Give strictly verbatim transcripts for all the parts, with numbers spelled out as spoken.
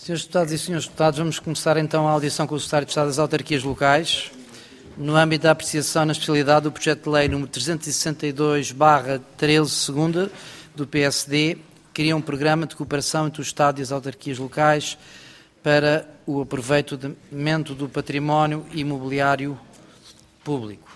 senhores Deputados e senhores Deputados, vamos começar então a audição com o Secretário de Estado das Autarquias Locais, no âmbito da apreciação na especialidade do projeto de lei número trezentos e sessenta e dois barra treze segunda do P S D, que cria um programa de cooperação entre o Estado e as autarquias locais para o aproveitamento do património imobiliário público.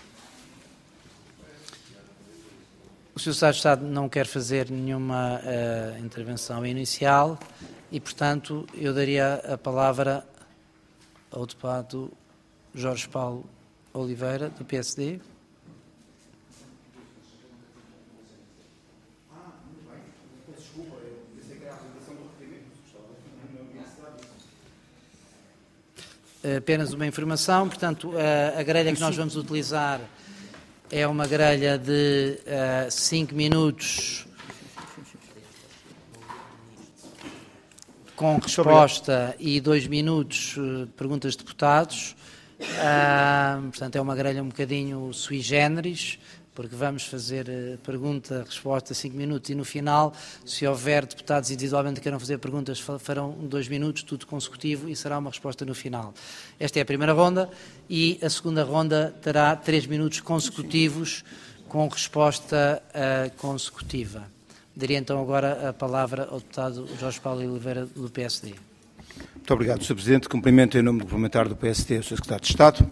O senhor Secretário de Estado não quer fazer nenhuma uh, intervenção inicial e, portanto, eu daria a palavra ao deputado Jorge Paulo Oliveira, do P S D. Apenas uma informação, portanto, a, a grelha que nós vamos utilizar é uma grelha de cinco uh, minutos com resposta e dois minutos uh, perguntas de deputados. Uh, portanto, é uma grelha um bocadinho sui generis, porque vamos fazer uh, pergunta, resposta, cinco minutos e no final, se houver deputados individualmente que queiram fazer perguntas, farão dois minutos, tudo consecutivo, e será uma resposta no final. Esta é a primeira ronda e a segunda ronda terá três minutos consecutivos com resposta uh, consecutiva. Daria então agora a palavra ao deputado Jorge Paulo Oliveira, do P S D. Muito obrigado, senhor Presidente. Cumprimento em nome do parlamentar do P S D o senhor Secretário de Estado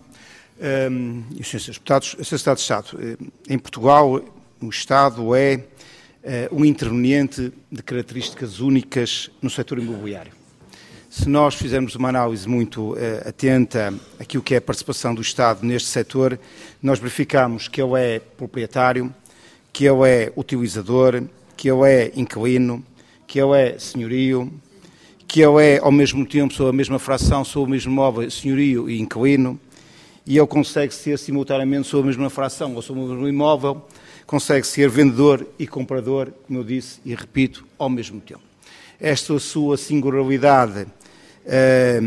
um, e os senhores Deputados. senhor Secretário de Estado, em Portugal o Estado é uh, um interveniente de características únicas no setor imobiliário. Se nós fizermos uma análise muito uh, atenta àquilo que é a participação do Estado neste setor, nós verificamos que ele é proprietário, que ele é utilizador, que ele é inquilino, que ele é senhorio, que ele é, ao mesmo tempo, sob a mesma fração, sob o mesmo imóvel, senhorio e inquilino, e ele consegue ser simultaneamente sob a mesma fração ou sob o mesmo imóvel, consegue ser vendedor e comprador, como eu disse e repito, ao mesmo tempo. Esta sua singularidade uh,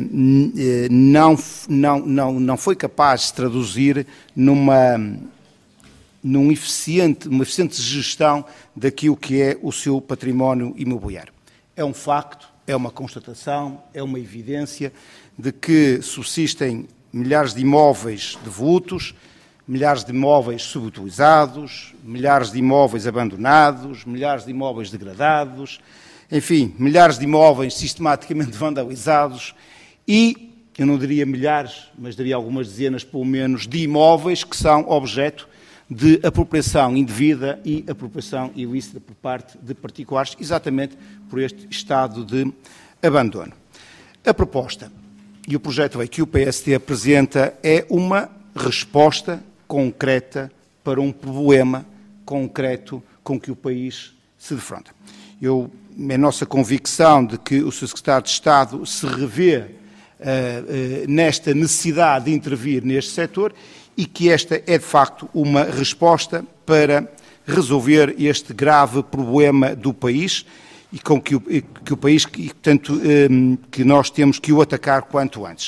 não, não, não, não foi capaz de se traduzir numa, num eficiente, uma eficiente gestão daquilo que é o seu património imobiliário. É um facto, é uma constatação, é uma evidência de que subsistem milhares de imóveis devolutos, milhares de imóveis subutilizados, milhares de imóveis abandonados, milhares de imóveis degradados, enfim, milhares de imóveis sistematicamente vandalizados e, eu não diria milhares, mas diria algumas dezenas, pelo menos, de imóveis que são objeto de apropriação indevida e apropriação ilícita por parte de particulares, exatamente por este estado de abandono. A proposta e o projeto de lei que o P S D apresenta é uma resposta concreta para um problema concreto com que o país se defronta. Eu, é nossa convicção de que o senhor Secretário de Estado se revê uh, uh, nesta necessidade de intervir neste setor e que esta é, de facto, uma resposta para resolver este grave problema do país e com que o, que o país, que, tanto, que nós temos que o atacar quanto antes.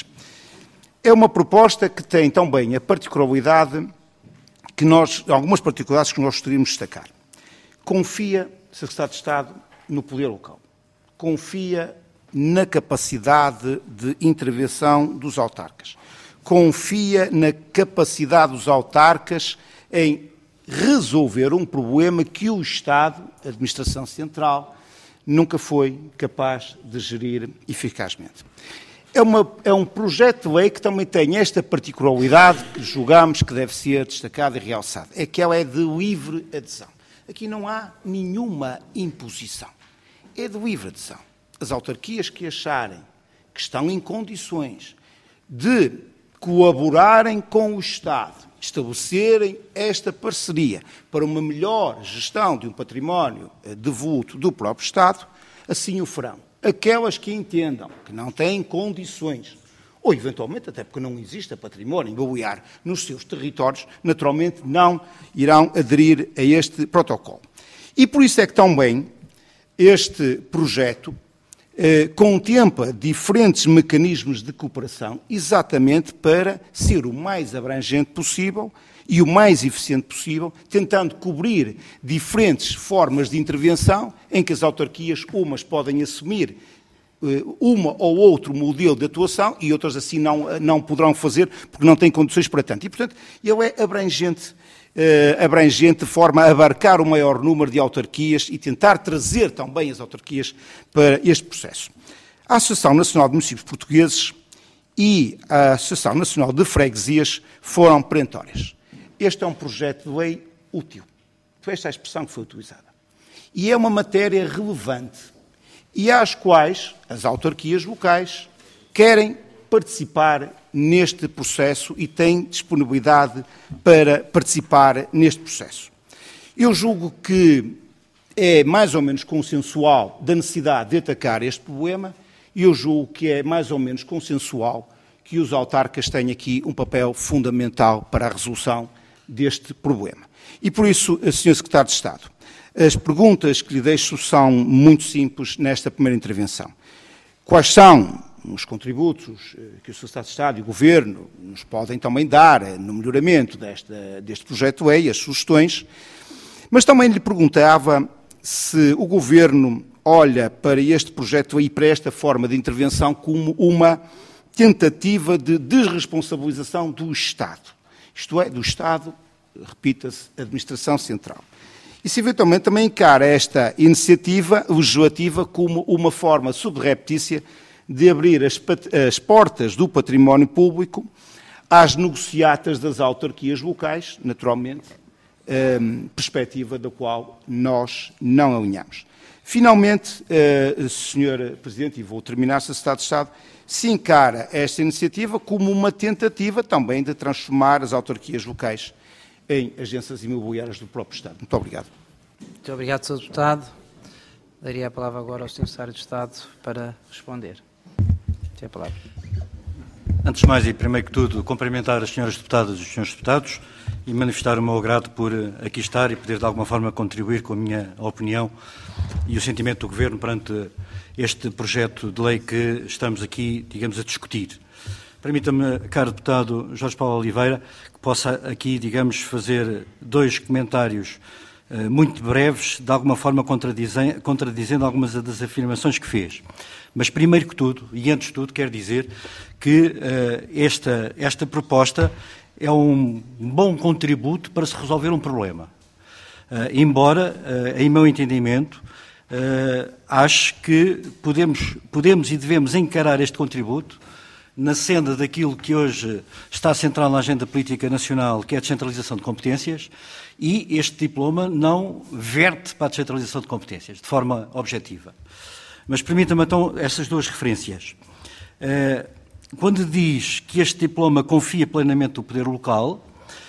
É uma proposta que tem também a particularidade, que nós, algumas particularidades que nós gostaríamos de destacar. Confia, Secretário de Estado, no poder local. Confia na capacidade de intervenção dos autarcas. Confia na capacidade dos autarcas em resolver um problema que o Estado, a Administração Central, nunca foi capaz de gerir eficazmente. É, uma, é um projeto de lei que também tem esta particularidade que julgamos que deve ser destacada e realçada, é que ela é de livre adesão. Aqui não há nenhuma imposição, é de livre adesão. As autarquias que acharem que estão em condições de colaborarem com o Estado, estabelecerem esta parceria para uma melhor gestão de um património devoluto do próprio Estado, assim o farão. Aquelas que entendam que não têm condições, ou eventualmente, até porque não existe património imobiliário nos seus territórios, naturalmente não irão aderir a este protocolo. E por isso é que também este projeto Eh, contempla diferentes mecanismos de cooperação exatamente para ser o mais abrangente possível e o mais eficiente possível, tentando cobrir diferentes formas de intervenção em que as autarquias, umas podem assumir uma ou outro modelo de atuação e outras assim não, não poderão fazer porque não têm condições para tanto. E, portanto, ele é abrangente, uh, abrangente de forma a abarcar o maior número de autarquias e tentar trazer também as autarquias para este processo. A Associação Nacional de Municípios Portugueses e a Associação Nacional de Freguesias foram perentórias. Este é um projeto de lei útil. Foi esta a expressão que foi utilizada. E é uma matéria relevante e às quais as autarquias locais querem participar neste processo e têm disponibilidade para participar neste processo. Eu julgo que é mais ou menos consensual da necessidade de atacar este problema e eu julgo que é mais ou menos consensual que os autarcas têm aqui um papel fundamental para a resolução deste problema. E por isso, senhor Secretário de Estado, as perguntas que lhe deixo são muito simples nesta primeira intervenção. Quais são os contributos que o senhor Secretário de Estado e o Governo nos podem também dar no melhoramento desta, deste projeto de lei, as sugestões, mas também lhe perguntava se o Governo olha para este projeto e para esta forma de intervenção como uma tentativa de desresponsabilização do Estado. Isto é, do Estado, repita-se, Administração Central. E se eventualmente também encara esta iniciativa legislativa como uma forma subreptícia de abrir as, as portas do património público às negociatas das autarquias locais, naturalmente, eh, perspectiva da qual nós não alinhamos. Finalmente, eh, senhor Presidente, e vou terminar, Senhor Secretário de Estado, se encara esta iniciativa como uma tentativa também de transformar as autarquias locais em agências imobiliárias do próprio Estado. Muito obrigado. Muito obrigado, senhor Deputado. Daria a palavra agora ao senhor Secretário de Estado para responder. Tem a palavra. Antes de mais e primeiro que tudo, cumprimentar as senhoras deputadas e os senhores deputados e manifestar o meu agrado por aqui estar e poder de alguma forma contribuir com a minha opinião e o sentimento do Governo perante este projeto de lei que estamos aqui, digamos, a discutir. Permita-me, caro deputado Jorge Paulo Oliveira, que possa aqui, digamos, fazer dois comentários uh, muito breves, de alguma forma contradizendo, contradizendo algumas das afirmações que fez. Mas, primeiro que tudo, e antes de tudo, quero dizer que uh, esta, esta proposta é um bom contributo para se resolver um problema. Uh, embora, uh, em meu entendimento, uh, acho que podemos, podemos e devemos encarar este contributo na senda daquilo que hoje está central na agenda política nacional, que é a descentralização de competências, e este diploma não verte para a descentralização de competências, de forma objetiva. Mas permita-me então essas duas referências. Quando diz que este diploma confia plenamente o poder local,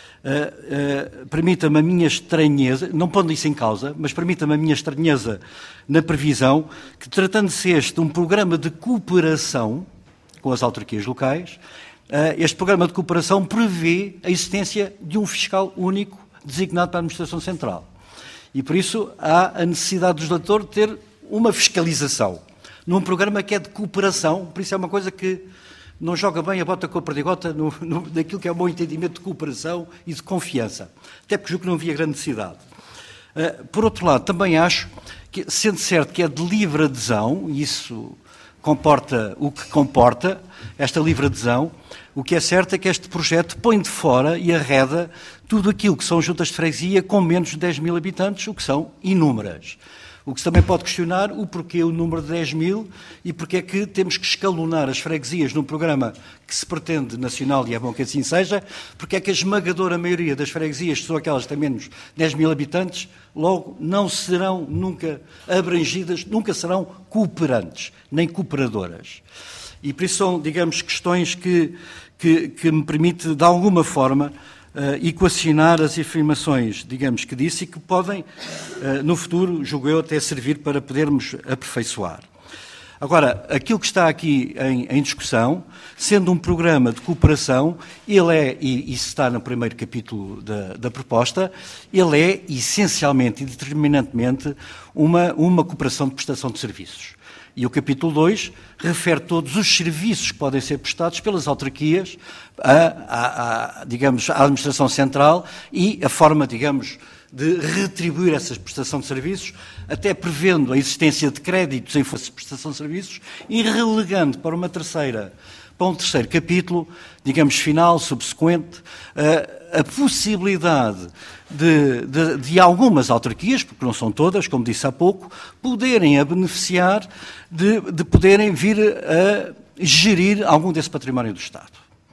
Uh, uh, permita-me a minha estranheza, não pondo isso em causa, mas permita-me a minha estranheza na previsão que, tratando-se este de um programa de cooperação com as autarquias locais, uh, este programa de cooperação prevê a existência de um fiscal único designado para a Administração Central. E, por isso, há a necessidade do legislador de ter uma fiscalização num programa que é de cooperação, por isso é uma coisa que não joga bem a bota com a perdigota no, no, naquilo que é o bom entendimento de cooperação e de confiança. Até porque julgo que não havia grande necessidade. Uh, por outro lado, também acho que, sendo certo que é de livre adesão, e isso comporta o que comporta, esta livre adesão, o que é certo é que este projeto põe de fora e arreda tudo aquilo que são juntas de freguesia com menos de dez mil habitantes, o que são inúmeras. O que se também pode questionar o porquê o número de dez mil e porque é que temos que escalonar as freguesias num programa que se pretende nacional, e é bom que assim seja, porque é que a esmagadora maioria das freguesias, que são aquelas que têm menos de dez mil habitantes, logo não serão nunca abrangidas, nunca serão cooperantes, nem cooperadoras. E por isso são, digamos, questões que, que, que me permite, de alguma forma, Uh, equacionar as afirmações, digamos, que disse e que podem, uh, no futuro, julgo eu, até servir para podermos aperfeiçoar. Agora, aquilo que está aqui em, em discussão, sendo um programa de cooperação, ele é, e isso está no primeiro capítulo da, da proposta, ele é, essencialmente e determinantemente, uma, uma cooperação de prestação de serviços. E o capítulo dois refere todos os serviços que podem ser prestados pelas autarquias à, à, à, digamos, à Administração Central e a forma, digamos, de retribuir essa prestação de serviços, até prevendo a existência de créditos em força de prestação de serviços e relegando para uma terceira, para um terceiro capítulo, digamos, final, subsequente, a, a possibilidade de, de, de algumas autarquias, porque não são todas, como disse há pouco, poderem a beneficiar de, de poderem vir a gerir algum desse património do Estado.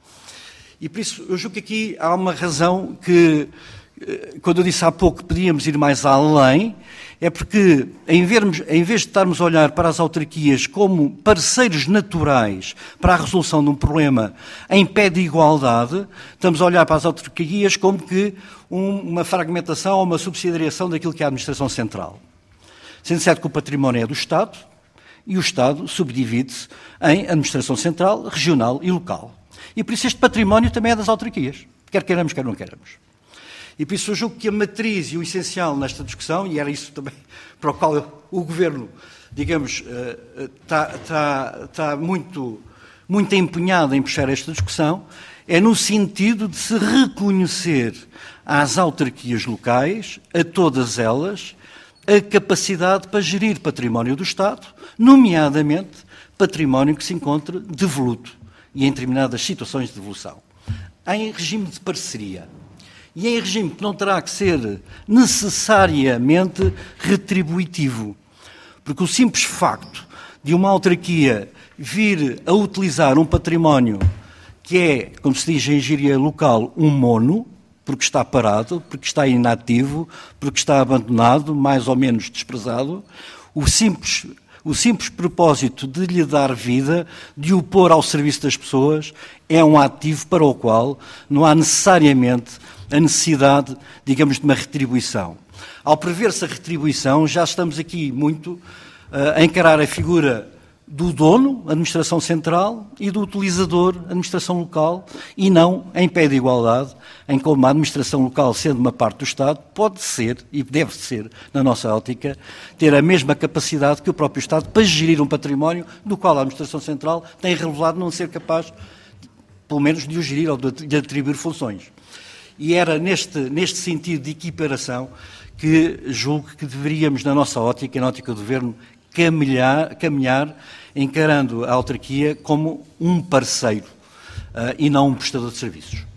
E por isso, eu julgo que aqui há uma razão que, quando eu disse há pouco que podíamos ir mais além, é porque, em, vermos, em vez de estarmos a olhar para as autarquias como parceiros naturais para a resolução de um problema em pé de igualdade, estamos a olhar para as autarquias como que um, uma fragmentação ou uma subsidiariação daquilo que é a administração central. Sendo certo que o património é do Estado e o Estado subdivide-se em administração central, regional e local. E por isso este património também é das autarquias, quer queiramos, quer não queiramos. E por isso eu julgo que a matriz e o essencial nesta discussão, e era isso também para o qual o Governo, digamos, está, está, está muito, muito empenhado em puxar esta discussão, é no sentido de se reconhecer às autarquias locais, a todas elas, a capacidade para gerir património do Estado, nomeadamente património que se encontra devoluto e em determinadas situações de devolução, em regime de parceria. E em regime que não terá que ser necessariamente retributivo. Porque o simples facto de uma autarquia vir a utilizar um património que é, como se diz em engenharia local, um mono, porque está parado, porque está inativo, porque está abandonado, mais ou menos desprezado, o simples, o simples propósito de lhe dar vida, de o pôr ao serviço das pessoas, é um ativo para o qual não há necessariamente a necessidade, digamos, de uma retribuição. Ao prever-se a retribuição, já estamos aqui muito uh, a encarar a figura do dono, administração central, e do utilizador, administração local, e não em pé de igualdade, em como a administração local, sendo uma parte do Estado, pode ser, e deve ser, na nossa ótica, ter a mesma capacidade que o próprio Estado para gerir um património do qual a administração central tem revelado não ser capaz, pelo menos, de o gerir ou de, de atribuir funções. E era neste, neste sentido de equiparação que julgo que deveríamos, na nossa ótica, na ótica do Governo, caminhar, caminhar encarando a autarquia como um parceiro uh, e não um prestador de serviços.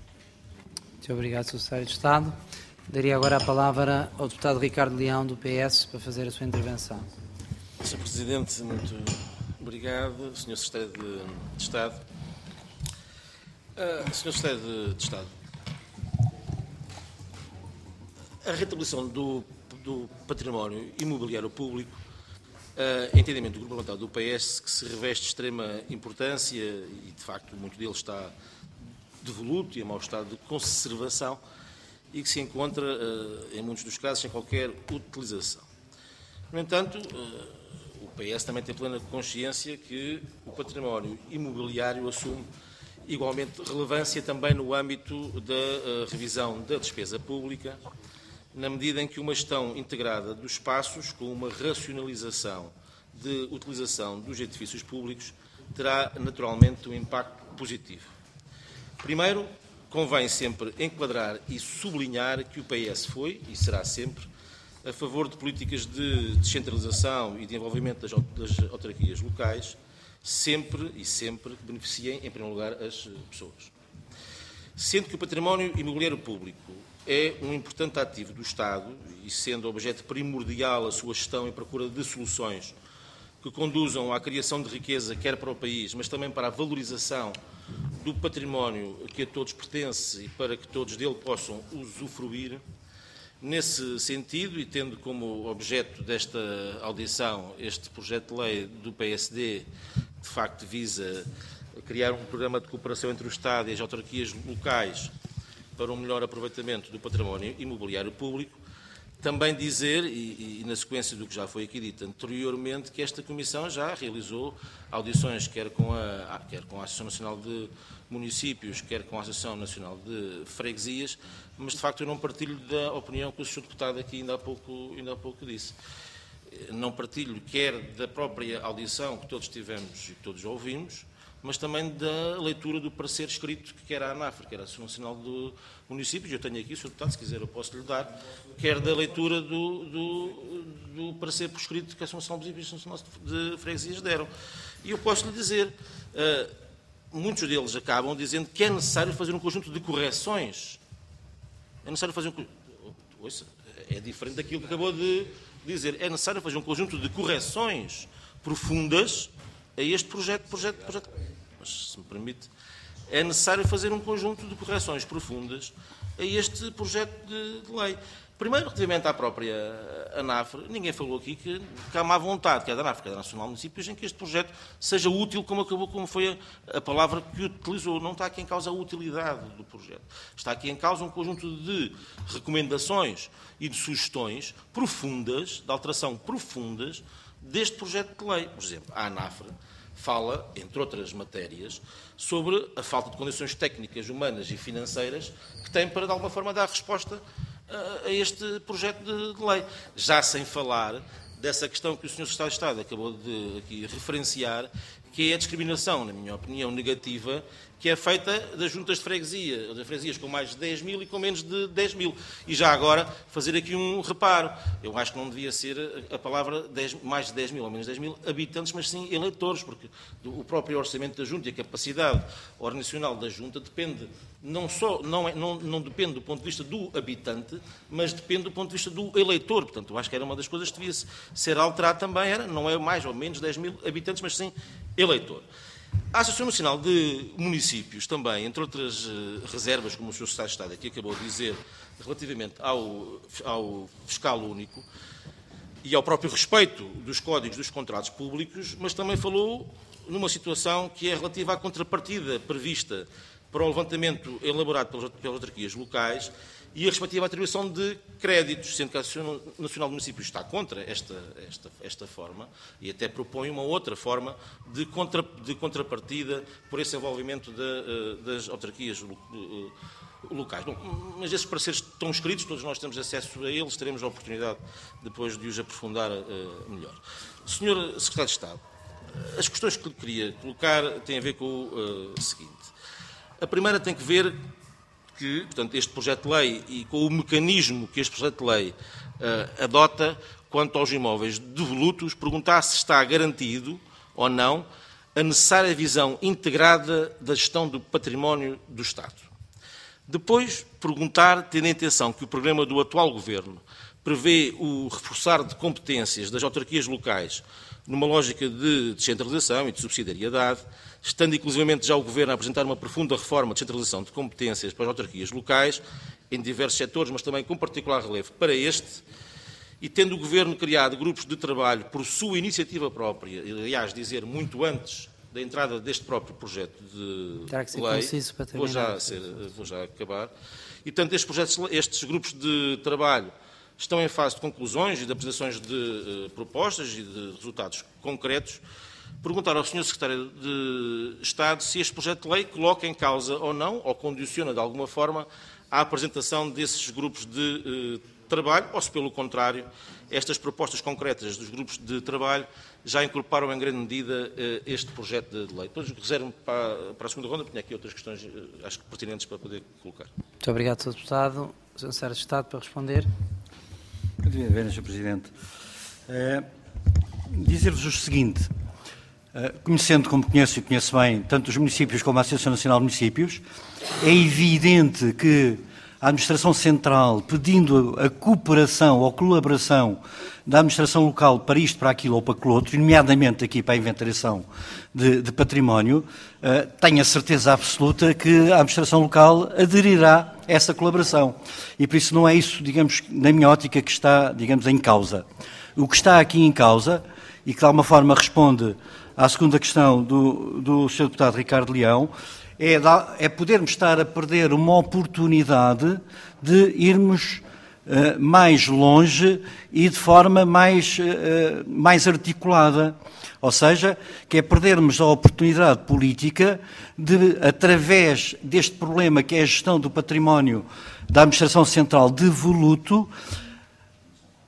Muito obrigado, senhor Secretário de Estado. Daria agora a palavra ao deputado Ricardo Leão, do P S, para fazer a sua intervenção. senhor Presidente, muito obrigado. senhor Secretário de, de Estado. Uh, senhor Secretário de, de Estado, a rentabilização do, do património imobiliário público, uh, entendimento do Grupo Parlamentar do P S, que se reveste de extrema importância e, de facto, muito dele está devoluto e em mau estado de conservação e que se encontra, uh, em muitos dos casos, sem qualquer utilização. No entanto, uh, o P S também tem plena consciência que o património imobiliário assume igualmente relevância também no âmbito da uh, revisão da despesa pública, na medida em que uma gestão integrada dos espaços, com uma racionalização de utilização dos edifícios públicos, terá naturalmente um impacto positivo. Primeiro, convém sempre enquadrar e sublinhar que o P S foi, e será sempre, a favor de políticas de descentralização e de envolvimento das autarquias locais, sempre e sempre que beneficiem, em primeiro lugar, as pessoas. Sendo que o património imobiliário público é um importante ativo do Estado e sendo objeto primordial a sua gestão e procura de soluções que conduzam à criação de riqueza, quer para o país, mas também para a valorização do património que a todos pertence e para que todos dele possam usufruir. Nesse sentido, e tendo como objeto desta audição este projeto de lei do P S D, que de facto visa criar um programa de cooperação entre o Estado e as autarquias locais para um melhor aproveitamento do património imobiliário público, também dizer, e, e na sequência do que já foi aqui dito anteriormente, que esta Comissão já realizou audições, quer com a, quer com a Associação Nacional de Municípios, quer com a Associação Nacional de Freguesias, mas de facto eu não partilho da opinião que o senhor Deputado aqui ainda há pouco, ainda há pouco disse. Não partilho quer da própria audição que todos tivemos e que todos ouvimos, mas também da leitura do parecer escrito que era a ANAFRE, que era a Associação Nacional do Municípios. Eu tenho aqui, senhor Deputado, se quiser eu posso lhe dar, quer da leitura do, do, do parecer por escrito que a Associação Nacional dos Municípios de Freguesias deram. E eu posso lhe dizer, uh, muitos deles acabam dizendo que é necessário fazer um conjunto de correções. É necessário fazer um... Ouça, é diferente daquilo que acabou de dizer. É necessário fazer um conjunto de correções profundas a este projeto, projeto, projeto. Mas, se me permite, é necessário fazer um conjunto de correções profundas a este projeto de, de lei. Primeiro, relativamente à própria ANAFRE, ninguém falou aqui que, que há má vontade, quer da ANAFRE, quer da Nacional de Municípios, em que este projeto seja útil, como acabou, como foi a, a palavra que utilizou. Não está aqui em causa a utilidade do projeto. Está aqui em causa um conjunto de recomendações e de sugestões profundas, de alteração profundas, deste projeto de lei. Por exemplo, a ANAFRE fala, entre outras matérias, sobre a falta de condições técnicas, humanas e financeiras que tem para, de alguma forma, dar resposta a este projeto de lei. Já sem falar dessa questão que o senhor Secretário de Estado acabou de aqui referenciar, que é a discriminação, na minha opinião, negativa, que é feita das juntas de freguesia, das freguesias com mais de dez mil e com menos de dez mil. E já agora, fazer aqui um reparo. Eu acho que não devia ser a palavra dez, mais de dez mil ou menos de dez mil habitantes, mas sim eleitores, porque o próprio orçamento da junta e a capacidade organizacional da junta depende, não, só, não, é, não, não depende do ponto de vista do habitante, mas depende do ponto de vista do eleitor. Portanto, eu acho que era uma das coisas que devia ser alterada também, era, não é mais ou menos dez mil habitantes, mas sim eleitor. A Associação Nacional de Municípios também, entre outras reservas, como o senhor Secretário de Estado aqui acabou de dizer, relativamente ao, ao fiscal único e ao próprio respeito dos códigos dos contratos públicos, mas também falou numa situação que é relativa à contrapartida prevista para o levantamento elaborado pelas, pelas autarquias locais e a respectiva atribuição de créditos, sendo que a Associação Nacional de Municípios está contra esta, esta, esta forma e até propõe uma outra forma de, contra, de contrapartida por esse envolvimento de, das autarquias locais. Bom, mas esses pareceres estão escritos, todos nós temos acesso a eles, teremos a oportunidade depois de os aprofundar uh, melhor. senhor Secretário de Estado, as questões que lhe queria colocar têm a ver com o uh, seguinte. A primeira tem que ver que, portanto, este projeto de lei e com o mecanismo que este projeto de lei uh, adota quanto aos imóveis devolutos, perguntar se está garantido ou não a necessária visão integrada da gestão do património do Estado. Depois, perguntar, tendo em atenção que o programa do atual Governo prevê o reforçar de competências das autarquias locais numa lógica de descentralização e de subsidiariedade, estando inclusivamente já o Governo a apresentar uma profunda reforma de descentralização de competências para as autarquias locais, em diversos setores, mas também com particular relevo para este, e tendo o Governo criado grupos de trabalho por sua iniciativa própria, e, aliás, dizer muito antes da entrada deste próprio projeto de lei, vou já, ser, vou já acabar, e, portanto, estes, projetos, estes grupos de trabalho estão em fase de conclusões e de apresentações de uh, propostas e de resultados concretos. Perguntar ao senhor Secretário de Estado se este projeto de lei coloca em causa ou não, ou condiciona de alguma forma, a apresentação desses grupos de uh, trabalho, ou se, pelo contrário, estas propostas concretas dos grupos de trabalho já incorporam em grande medida uh, este projeto de lei. Depois reservo-me para, para a segunda ronda, porque tenho aqui outras questões, uh, acho que pertinentes para poder colocar. Muito obrigado, senhor Deputado. O senhor Secretário de Estado, para responder. Bem, senhor Presidente. Uh, Dizer-vos o seguinte, uh, conhecendo como conheço e conheço bem tanto os municípios como a Associação Nacional de Municípios, é evidente que a Administração Central, pedindo a cooperação ou colaboração da Administração Local para isto, para aquilo ou para aquilo outro, nomeadamente aqui para a inventariação de, de património, uh, tenho a certeza absoluta que a Administração Local aderirá a essa colaboração. E por isso não é isso, digamos, na minha ótica, que está, digamos, em causa. O que está aqui em causa, e que de alguma forma responde à segunda questão do, do senhor Deputado Ricardo Leão, é, é podermos estar a perder uma oportunidade de irmos uh, mais longe e de forma mais, uh, mais articulada. Ou seja, que é perdermos a oportunidade política de, através deste problema que é a gestão do património da Administração Central devoluto,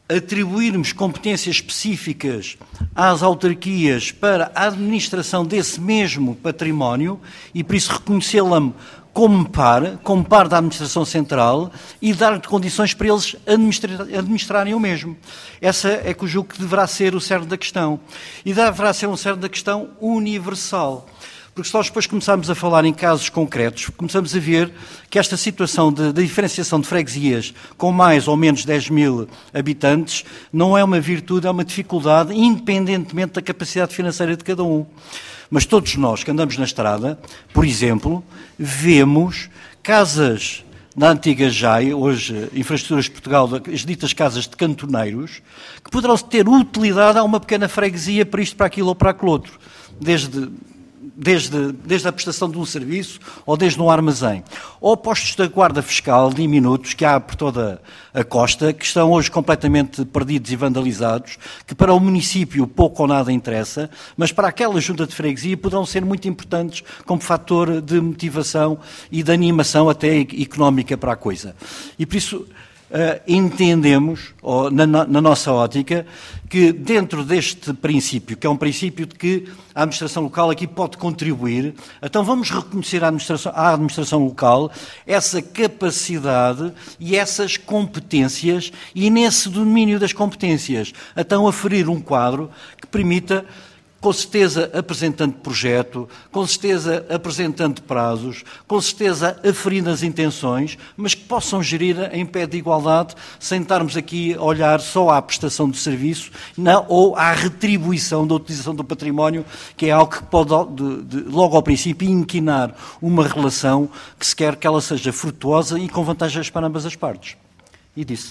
atribuirmos competências específicas às autarquias para a administração desse mesmo património e, por isso, reconhecê-la como par, como par da administração central e dar condições para eles administra administrarem o mesmo. Essa é que eu julgo que deverá ser o cerne da questão. E deverá ser um cerne da questão universal. Porque se nós depois começarmos a falar em casos concretos, começamos a ver que esta situação de, de diferenciação de freguesias com mais ou menos dez mil habitantes não é uma virtude, é uma dificuldade, independentemente da capacidade financeira de cada um. Mas todos nós que andamos na estrada, por exemplo, vemos casas na antiga J A I, hoje Infraestruturas de Portugal, as ditas casas de cantoneiros, que poderão ter utilidade a uma pequena freguesia para isto, para aquilo ou para aquilo outro, desde... Desde, desde a prestação de um serviço ou desde um armazém. Ou postos da guarda fiscal diminutos que há por toda a costa, que estão hoje completamente perdidos e vandalizados, que para o município pouco ou nada interessa, mas para aquela junta de freguesia poderão ser muito importantes como fator de motivação e de animação até económica para a coisa. E por isso... Uh, entendemos, ou, na, na nossa ótica, que dentro deste princípio, que é um princípio de que a administração local aqui pode contribuir, então vamos reconhecer à administração, à administração local essa capacidade e essas competências, e nesse domínio das competências, então aferir um quadro que permita, com certeza apresentando projeto, com certeza apresentando prazos, com certeza aferindo as intenções, mas que possam gerir em pé de igualdade, sem estarmos aqui a olhar só à prestação de serviço não, ou à retribuição da utilização do património, que é algo que pode, de, de, logo ao princípio, inquinar uma relação que se quer que ela seja frutuosa e com vantagens para ambas as partes. E disse.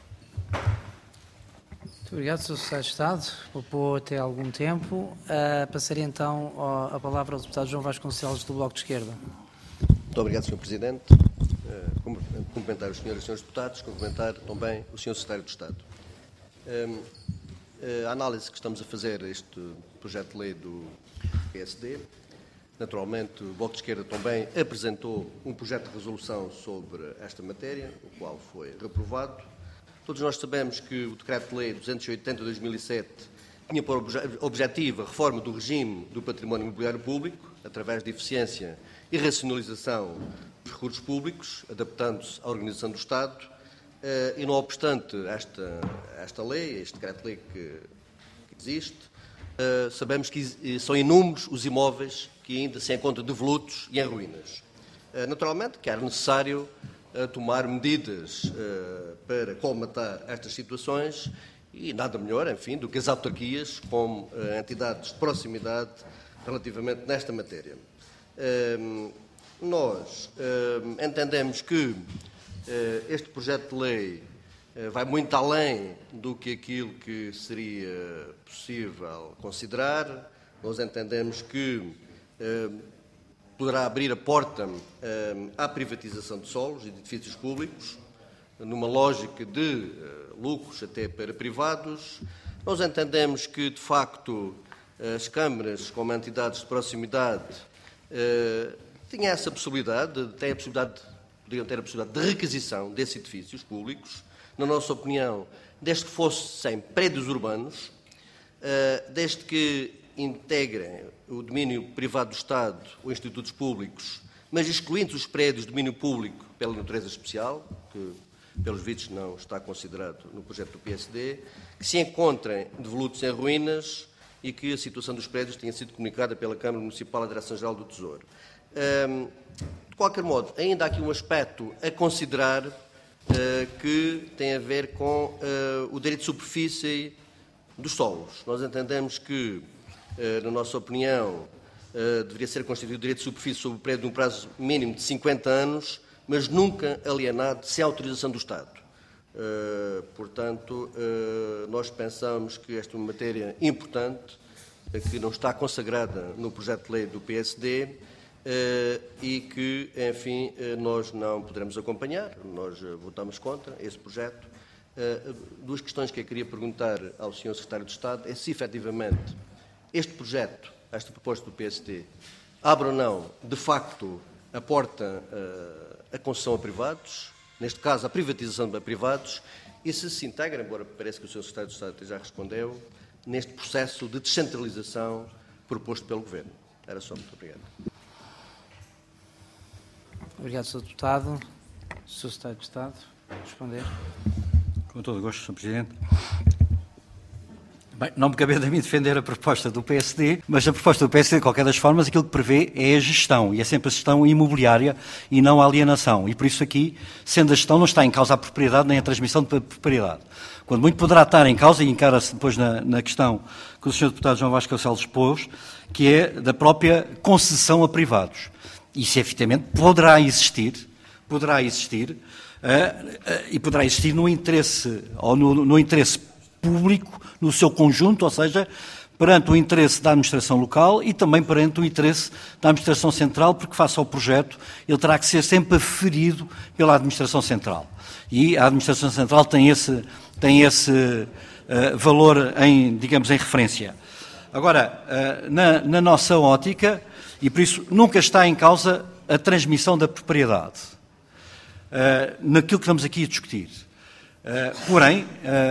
Muito obrigado, senhor Secretário de Estado. Poupou até algum tempo. Uh, passaria então a palavra ao deputado João Vasconcelos, do Bloco de Esquerda. Muito obrigado, senhor Presidente. Uh, cumprimentar os senhores e senhores deputados, cumprimentar também o senhor Secretário de Estado. Uh, uh, a análise que estamos a fazer a este projeto de lei do P S D, naturalmente o Bloco de Esquerda também apresentou um projeto de resolução sobre esta matéria, o qual foi reprovado. Todos nós sabemos que o Decreto-Lei duzentos e oitenta de dois mil e sete tinha por objetivo a reforma do regime do património imobiliário público, através de eficiência e racionalização dos recursos públicos, adaptando-se à organização do Estado, e não obstante esta, esta lei, este Decreto-Lei que, que existe, sabemos que são inúmeros os imóveis que ainda se encontram devolutos e em ruínas. Naturalmente que era necessário a tomar medidas uh, para colmatar estas situações e nada melhor, enfim, do que as autarquias como uh, entidades de proximidade relativamente nesta matéria. Uh, nós uh, entendemos que uh, este projeto de lei uh, vai muito além do que aquilo que seria possível considerar. Nós entendemos que uh, poderá abrir a porta uh, à privatização de solos e de edifícios públicos, numa lógica de uh, lucros até para privados. Nós entendemos que, de facto, as câmaras, como entidades de proximidade, uh, tinham essa possibilidade, têm a possibilidade, poderiam ter a possibilidade de requisição desses edifícios públicos, na nossa opinião, desde que fossem prédios urbanos, uh, desde que integrem o domínio privado do Estado ou institutos públicos, mas excluindo os prédios de domínio público pela natureza especial, que, pelos vistos, não está considerado no projeto do P S D, que se encontrem devolutos em ruínas e que a situação dos prédios tenha sido comunicada pela Câmara Municipal à Direção-Geral do Tesouro. Hum, de qualquer modo, ainda há aqui um aspecto a considerar uh, que tem a ver com uh, o direito de superfície dos solos. Nós entendemos que, na nossa opinião, deveria ser constituído direito de superfície sobre o prédio de um prazo mínimo de cinquenta anos, mas nunca alienado sem autorização do Estado. Portanto, nós pensamos que esta é uma matéria importante, que não está consagrada no projeto de lei do P S D e que, enfim, nós não poderemos acompanhar. Nós votamos contra esse projeto. Duas questões que eu queria perguntar ao senhor Secretário de Estado é se, efetivamente, este projeto, esta proposta do P S D, abre ou não, de facto, a porta uh, à concessão a privados, neste caso, a privatização a privados, e se se integra, embora parece que o senhor Secretário de Estado já respondeu, neste processo de descentralização proposto pelo Governo. Era só. Muito obrigado. Obrigado, senhor Deputado. senhor Secretário de Estado, responder. Com todo o gosto, senhor Presidente. Bem, não me cabe a mim defender a proposta do P S D, mas a proposta do P S D, de qualquer das formas, aquilo que prevê é a gestão, e é sempre a gestão imobiliária e não a alienação. E por isso aqui, sendo a gestão, não está em causa a propriedade nem a transmissão de propriedade. Quando muito poderá estar em causa, e encara-se depois na, na questão que o senhor Deputado João Vasconcelos pôs, que é da própria concessão a privados. Isso, efetivamente, poderá existir, poderá existir, uh, uh, e poderá existir no interesse, ou no, no interesse público, no seu conjunto, ou seja, perante o interesse da administração local e também perante o interesse da administração central, porque face ao projeto ele terá que ser sempre aferido pela administração central. E a administração central tem esse, tem esse uh, valor em, digamos, em referência. Agora, uh, na, na nossa ótica, e por isso nunca está em causa a transmissão da propriedade, uh, naquilo que estamos aqui a discutir. Uh, porém, uh,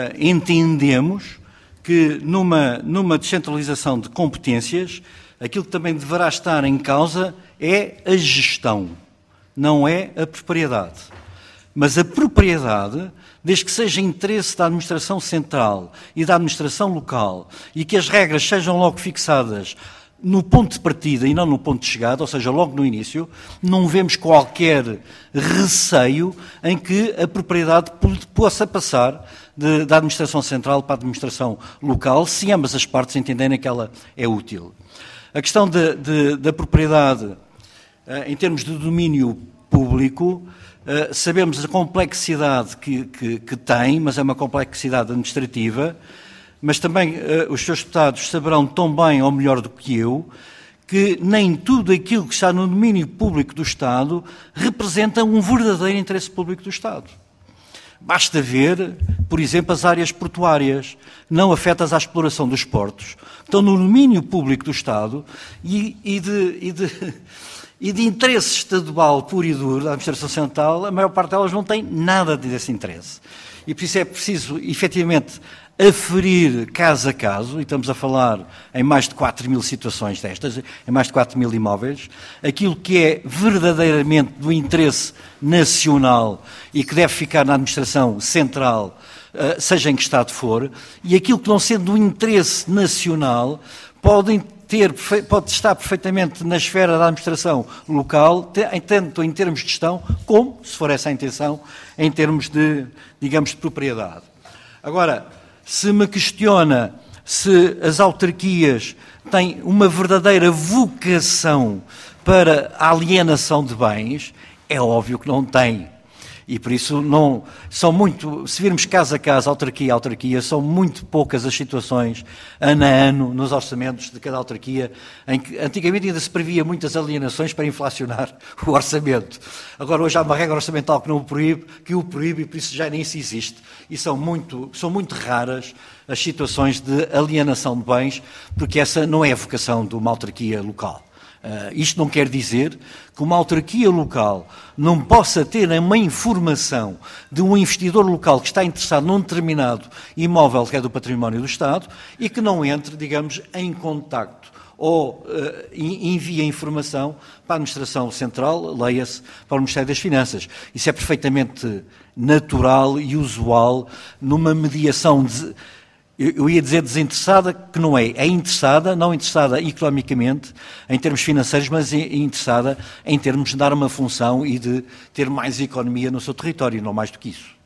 entendemos que numa, numa descentralização de competências, aquilo que também deverá estar em causa é a gestão, não é a propriedade. Mas a propriedade, desde que seja interesse da administração central e da administração local e que as regras sejam logo fixadas no ponto de partida e não no ponto de chegada, ou seja, logo no início, não vemos qualquer receio em que a propriedade possa passar de, da administração central para a administração local, se ambas as partes entenderem que ela é útil. A questão de, de, da propriedade, em termos de domínio público, sabemos a complexidade que, que, que tem, mas é uma complexidade administrativa, mas também uh, os seus deputados saberão tão bem ou melhor do que eu que nem tudo aquilo que está no domínio público do Estado representa um verdadeiro interesse público do Estado. Basta ver, por exemplo, as áreas portuárias não afetas à exploração dos portos, que estão no domínio público do Estado e, e, de, e, de, e de interesse estadual puro e duro da administração central, a maior parte delas não tem nada desse interesse. E por isso é preciso, efetivamente, aferir caso a caso, e estamos a falar em mais de quatro mil situações destas, em mais de quatro mil imóveis, aquilo que é verdadeiramente do interesse nacional e que deve ficar na administração central, seja em que Estado for, e aquilo que não sendo do interesse nacional podem ter, pode estar perfeitamente na esfera da administração local, tanto em termos de gestão, como, se for essa a intenção, em termos de, digamos, de propriedade. Agora, se me questiona se as autarquias têm uma verdadeira vocação para a alienação de bens, é óbvio que não têm. E por isso não, são muito, se virmos caso a caso, autarquia a autarquia, são muito poucas as situações, ano a ano, nos orçamentos de cada autarquia, em que antigamente ainda se previa muitas alienações para inflacionar o orçamento. Agora hoje há uma regra orçamental que não o proíbe, que o proíbe e por isso já nem se existe. E são muito, são muito raras as situações de alienação de bens, porque essa não é a vocação de uma autarquia local. Uh, isto não quer dizer que uma autarquia local não possa ter uma informação de um investidor local que está interessado num determinado imóvel que é do património do Estado e que não entre, digamos, em contacto ou uh, envie a informação para a administração central, leia-se para o Ministério das Finanças. Isso é perfeitamente natural e usual numa mediação de... Eu ia dizer desinteressada, que não é. É interessada, não interessada economicamente, em termos financeiros, mas é interessada em termos de dar uma função e de ter mais economia no seu território, não mais do que isso.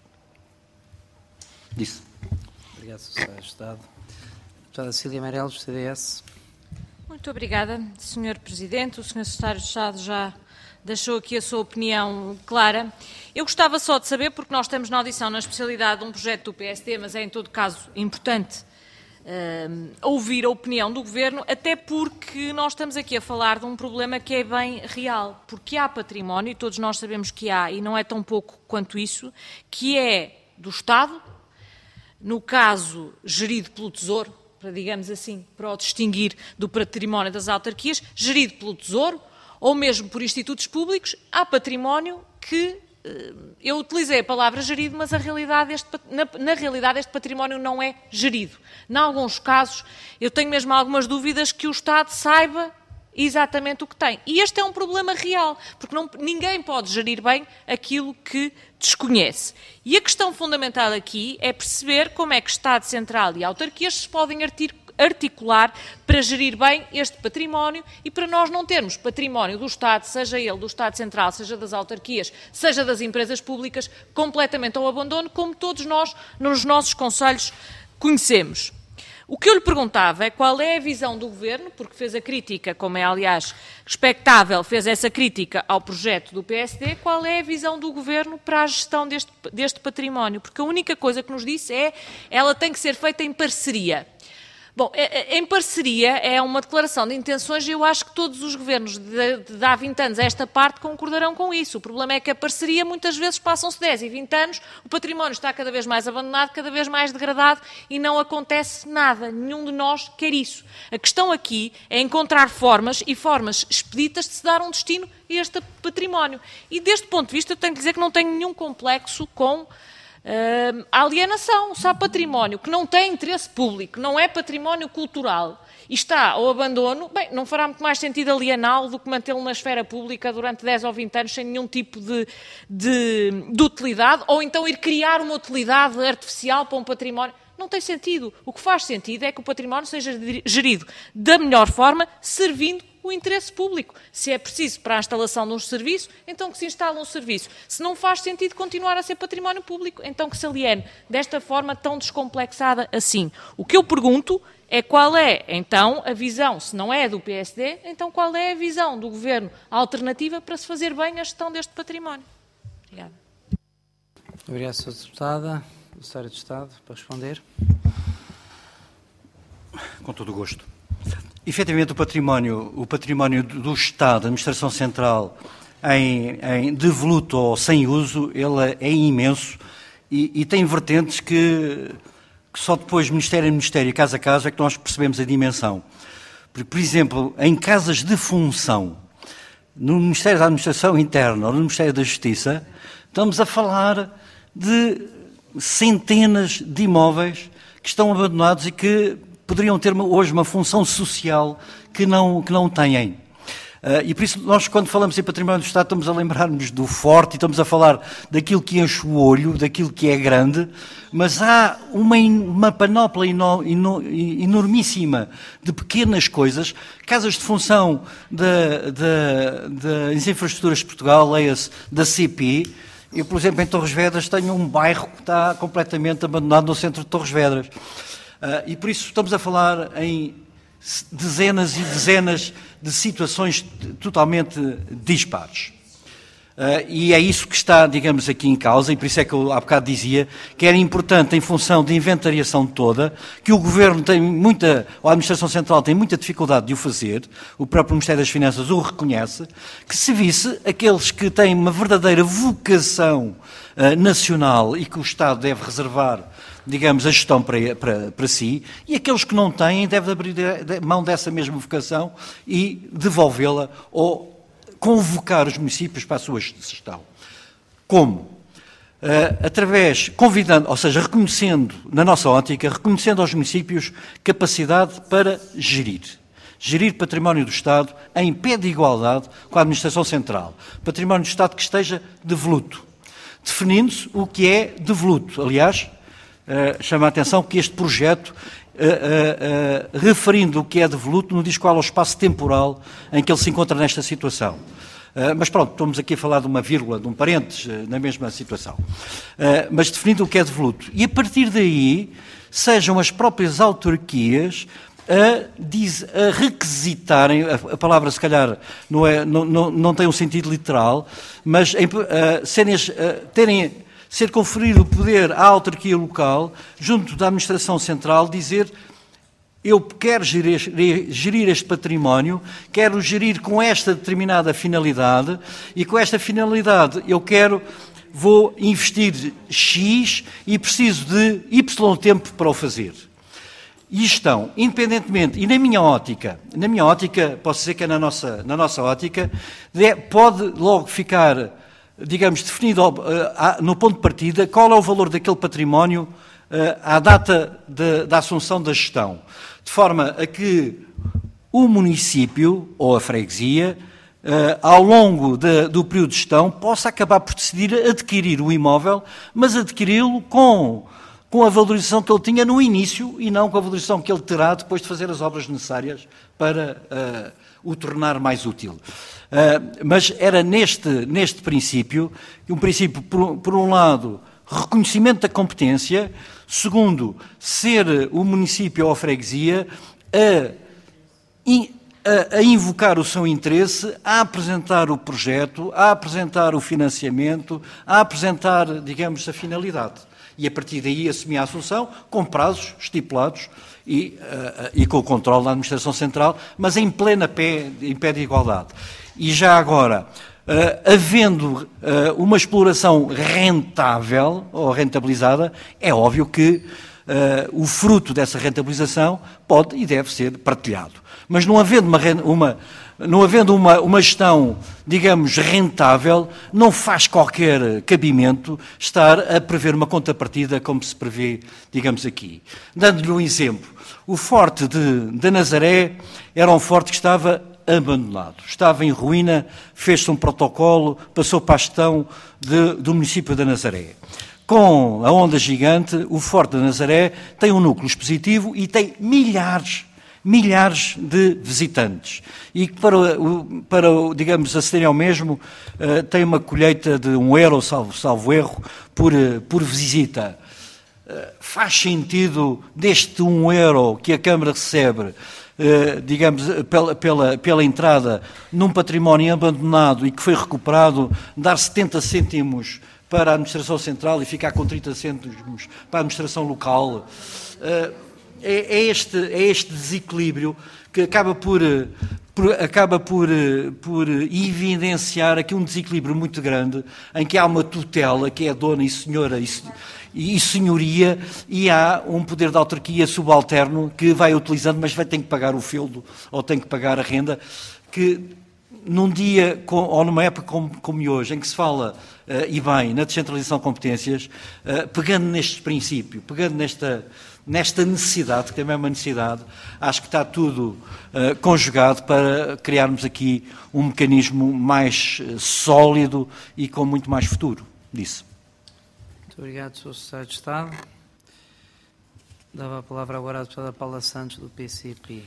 Disse. Obrigado, senhor Secretário de Estado. Deputada Cília Meireles, C D S. Muito obrigada, senhor Presidente. O senhor Secretário de Estado já deixou aqui a sua opinião clara. Eu gostava só de saber, porque nós estamos na audição na especialidade de um projeto do P S D, mas é em todo caso importante uh, ouvir a opinião do Governo, até porque nós estamos aqui a falar de um problema que é bem real, porque há património, e todos nós sabemos que há, e não é tão pouco quanto isso, que é do Estado, no caso gerido pelo Tesouro, para, digamos assim, para o distinguir do património das autarquias, gerido pelo Tesouro, ou mesmo por institutos públicos, há património que eu utilizei a palavra gerido, mas a realidade este, na, na realidade este património não é gerido. Em alguns casos, eu tenho mesmo algumas dúvidas que o Estado saiba exatamente o que tem. E este é um problema real, porque não, ninguém pode gerir bem aquilo que desconhece. E a questão fundamental aqui é perceber como é que Estado Central e autarquias se podem articular articular para gerir bem este património e para nós não termos património do Estado, seja ele do Estado Central, seja das autarquias, seja das empresas públicas, completamente ao abandono, como todos nós nos nossos concelhos conhecemos. O que eu lhe perguntava é qual é a visão do Governo, porque fez a crítica, como é aliás expectável, fez essa crítica ao projeto do P S D, qual é a visão do Governo para a gestão deste, deste património? Porque a única coisa que nos disse é ela tem que ser feita em parceria. Bom, em parceria é uma declaração de intenções e eu acho que todos os governos de, de há vinte anos a esta parte concordarão com isso. O problema é que a parceria muitas vezes passam-se dez e vinte anos, o património está cada vez mais abandonado, cada vez mais degradado e não acontece nada. Nenhum de nós quer isso. A questão aqui é encontrar formas e formas expeditas de se dar um destino a este património. E deste ponto de vista eu tenho que dizer que não tenho nenhum complexo com Uh, a alienação. Se há património que não tem interesse público, não é património cultural e está ao abandono, bem, não fará muito mais sentido aliená-lo do que mantê-lo na esfera pública durante dez ou vinte anos sem nenhum tipo de, de, de utilidade, ou então ir criar uma utilidade artificial para um património. Não tem sentido. O que faz sentido é que o património seja gerido da melhor forma, servindo o interesse público. Se é preciso para a instalação de um serviço, então que se instale um serviço. Se não faz sentido continuar a ser património público, então que se aliene desta forma tão descomplexada assim. O que eu pergunto é qual é, então, a visão, se não é do P S D, então qual é a visão do Governo alternativa para se fazer bem a gestão deste património? Obrigada. Obrigado, senhora Deputada. O Secretário de Estado, para responder. Com todo o gosto. Efetivamente, o património, o património do Estado, da Administração Central, em, em devoluto ou sem uso, ele é imenso e, e tem vertentes que, que só depois, Ministério a Ministério, caso a caso, é que nós percebemos a dimensão. Porque, por exemplo, em casas de função, no Ministério da Administração Interna ou no Ministério da Justiça, estamos a falar de centenas de imóveis que estão abandonados e que poderiam ter hoje uma função social que não, que não têm. Uh, e por isso nós, quando falamos em património do Estado, estamos a lembrar-nos do forte e estamos a falar daquilo que enche o olho, daquilo que é grande, mas há uma, uma panóplia ino, ino, enormíssima de pequenas coisas, casas de função da, da, das infraestruturas de Portugal, leia-se da C P. Eu, por exemplo, em Torres Vedras tenho um bairro que está completamente abandonado no centro de Torres Vedras. Uh, e por isso estamos a falar em dezenas e dezenas de situações totalmente dispares. Uh, e é isso que está, digamos, aqui em causa, e por isso é que eu há bocado dizia que era importante, em função de inventariação toda, que o Governo tem muita, ou a Administração Central tem muita dificuldade de o fazer, o próprio Ministério das Finanças o reconhece, que se visse aqueles que têm uma verdadeira vocação uh, nacional e que o Estado deve reservar, digamos, a gestão para, para, para si, e aqueles que não têm devem abrir mão dessa mesma vocação e devolvê-la ou convocar os municípios para a sua gestão. Como? Uh, através, convidando, ou seja, reconhecendo, na nossa ótica, reconhecendo aos municípios capacidade para gerir. Gerir património do Estado em pé de igualdade com a Administração Central. Património do Estado que esteja devoluto. Definindo-se o que é devoluto. Aliás, uh, chama a atenção que este projeto, Uh, uh, uh, referindo o que é devoluto, não diz qual é o espaço temporal em que ele se encontra nesta situação. Uh, mas pronto, estamos aqui a falar de uma vírgula, de um parênteses, uh, na mesma situação. Uh, mas definindo o que é devoluto. E a partir daí, sejam as próprias autarquias a, diz, a requisitarem, a, a palavra se calhar não, é, não, não, não tem um sentido literal, mas em, uh, serem, uh, terem... ser conferido o poder à autarquia local, junto da Administração Central, dizer eu quero gerir, gerir este património, quero gerir com esta determinada finalidade e com esta finalidade eu quero, vou investir X e preciso de Y tempo para o fazer. E estão, independentemente, e na minha ótica, na minha ótica, posso dizer que é na nossa, na nossa ótica, pode logo ficar digamos, definido uh, no ponto de partida qual é o valor daquele património uh, à data de, da assunção da gestão, de forma a que o município ou a freguesia, uh, ao longo de, do período de gestão, possa acabar por decidir adquirir o imóvel, mas adquiri-lo com, com a valorização que ele tinha no início e não com a valorização que ele terá depois de fazer as obras necessárias para uh, o tornar mais útil. Uh, mas era neste, neste princípio, um princípio, por, por um lado, reconhecimento da competência, segundo, ser o município ou a freguesia a, a, a invocar o seu interesse, a apresentar o projeto, a apresentar o financiamento, a apresentar, digamos, a finalidade. E a partir daí assumir a assunção com prazos estipulados e, uh, e com o controle da Administração Central, mas em plena pé, em pé de igualdade. E já agora, uh, havendo uh, uma exploração rentável ou rentabilizada, é óbvio que uh, o fruto dessa rentabilização pode e deve ser partilhado. Mas não havendo uma, uma, não havendo uma, uma gestão, digamos, rentável, não faz qualquer cabimento estar a prever uma contrapartida como se prevê, digamos, aqui. Dando-lhe um exemplo, o forte de, de Nazaré era um forte que estava abandonado, estava em ruína, fez-se um protocolo, passou para a gestão de, do município de Nazaré. Com a onda gigante, o Forte de Nazaré tem um núcleo expositivo e tem milhares, milhares de visitantes. E para, para digamos, acederem ao mesmo, tem uma colheita de um euro, salvo, salvo erro, por, por visita. Faz sentido deste um euro que a Câmara recebe, Uh, digamos, pela, pela, pela entrada num património abandonado e que foi recuperado, dar setenta cêntimos para a Administração Central e ficar com trinta cêntimos para a Administração Local. Uh, é, é, este, é este desequilíbrio que acaba por, por, acaba por, por evidenciar aqui um desequilíbrio muito grande, em que há uma tutela que é dona e senhora e, e senhoria, e há um poder de autarquia subalterno que vai utilizando, mas vai ter que pagar o feudo ou tem que pagar a renda, que num dia, ou numa época como, como hoje, em que se fala, uh, e bem, na descentralização de competências, uh, pegando neste princípio, pegando nesta, nesta necessidade, que também é uma necessidade, acho que está tudo uh, conjugado para criarmos aqui um mecanismo mais uh, sólido e com muito mais futuro, disse. Muito obrigado, senhor Secretário de Estado. Dava a palavra agora à deputada Paula Santos, do P C P.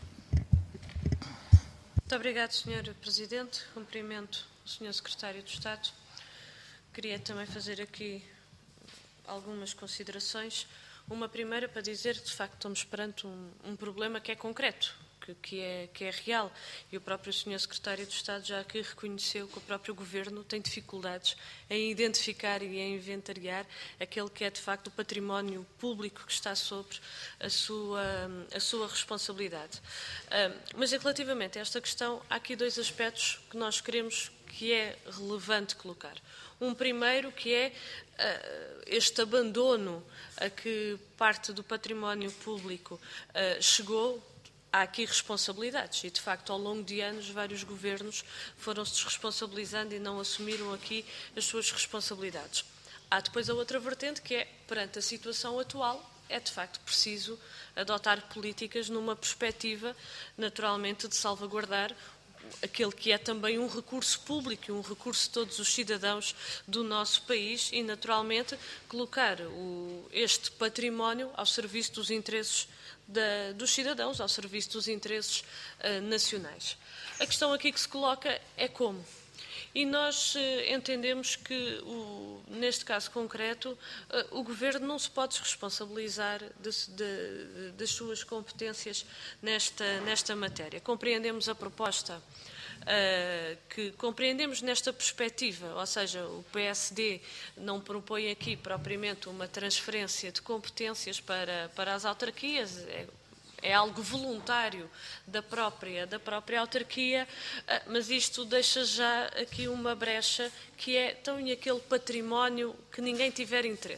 Muito obrigado, senhor Presidente. Cumprimento o senhor Secretário de Estado. Queria também fazer aqui algumas considerações. Uma primeira para dizer que, de facto, estamos perante um, um problema que é concreto, que, que, é, que é real. E o próprio senhor Secretário de Estado já aqui reconheceu que o próprio Governo tem dificuldades em identificar e em inventariar aquele que é, de facto, o património público que está sobre a sua, a sua responsabilidade. Mas, relativamente a esta questão, há aqui dois aspectos que nós queremos que é relevante colocar. Um primeiro, que é uh, este abandono a que parte do património público uh, chegou. Há aqui responsabilidades e, de facto, ao longo de anos, vários governos foram-se desresponsabilizando e não assumiram aqui as suas responsabilidades. Há depois a outra vertente, que é, perante a situação atual, é, de facto, preciso adotar políticas numa perspectiva, naturalmente, de salvaguardar aquele que é também um recurso público, um recurso de todos os cidadãos do nosso país e, naturalmente, colocar o, este património ao serviço dos interesses da, dos cidadãos, ao serviço dos interesses uh, nacionais. A questão aqui que se coloca é como. E nós uh, entendemos que, o, neste caso concreto, uh, o Governo não se pode responsabilizar de, de, de, das suas competências nesta, nesta matéria. Compreendemos a proposta, uh, que compreendemos nesta perspectiva, ou seja, o P S D não propõe aqui propriamente uma transferência de competências para, para as autarquias, é, É algo voluntário da própria, da própria autarquia, mas isto deixa já aqui uma brecha que é, então, e aquele património que ninguém tiver interesse?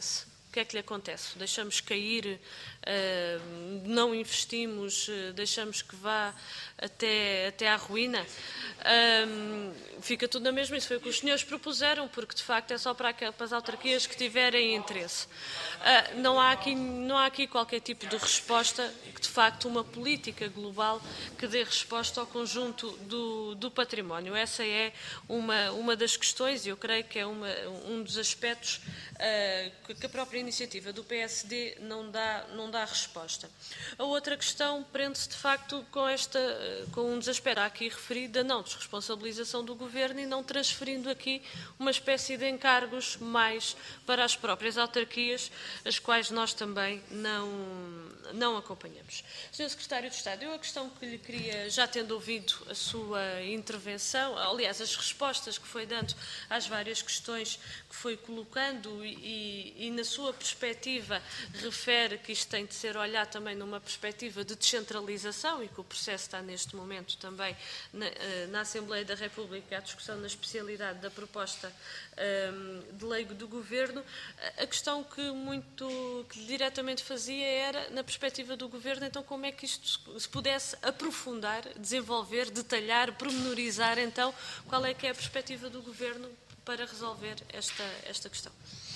o que é que lhe acontece? Deixamos cair, não investimos, deixamos que vá até, até à ruína? Fica tudo na mesma, isso foi o que os senhores propuseram, porque de facto é só para as autarquias que tiverem interesse. Não há aqui, não há aqui qualquer tipo de resposta, que de facto uma política global que dê resposta ao conjunto do, do património. Essa é uma, uma das questões, e eu creio que é uma, um dos aspectos uh, que a própria iniciativa do P S D não dá, não dá resposta. A outra questão prende-se de facto com, esta, com um dos aspectos aqui referido da não desresponsabilização do Governo e não transferindo aqui uma espécie de encargos mais para as próprias autarquias, as quais nós também não, não acompanhamos. senhor Secretário de Estado, eu a questão que lhe queria, já tendo ouvido a sua intervenção, aliás, as respostas que foi dando às várias questões que foi colocando e, e na sua perspectiva refere que isto tem de ser olhado também numa perspectiva de descentralização e que o processo está neste momento também na, na Assembleia da República, a discussão na especialidade da proposta um, de lei do Governo. A questão que muito que diretamente fazia era, na perspectiva do Governo, então como é que isto se pudesse aprofundar, desenvolver, detalhar, pormenorizar, então qual é que é a perspectiva do Governo para resolver esta, esta questão.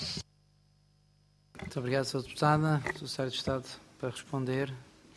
Muito obrigado, senhora Deputada. O Secretário de Estado para responder.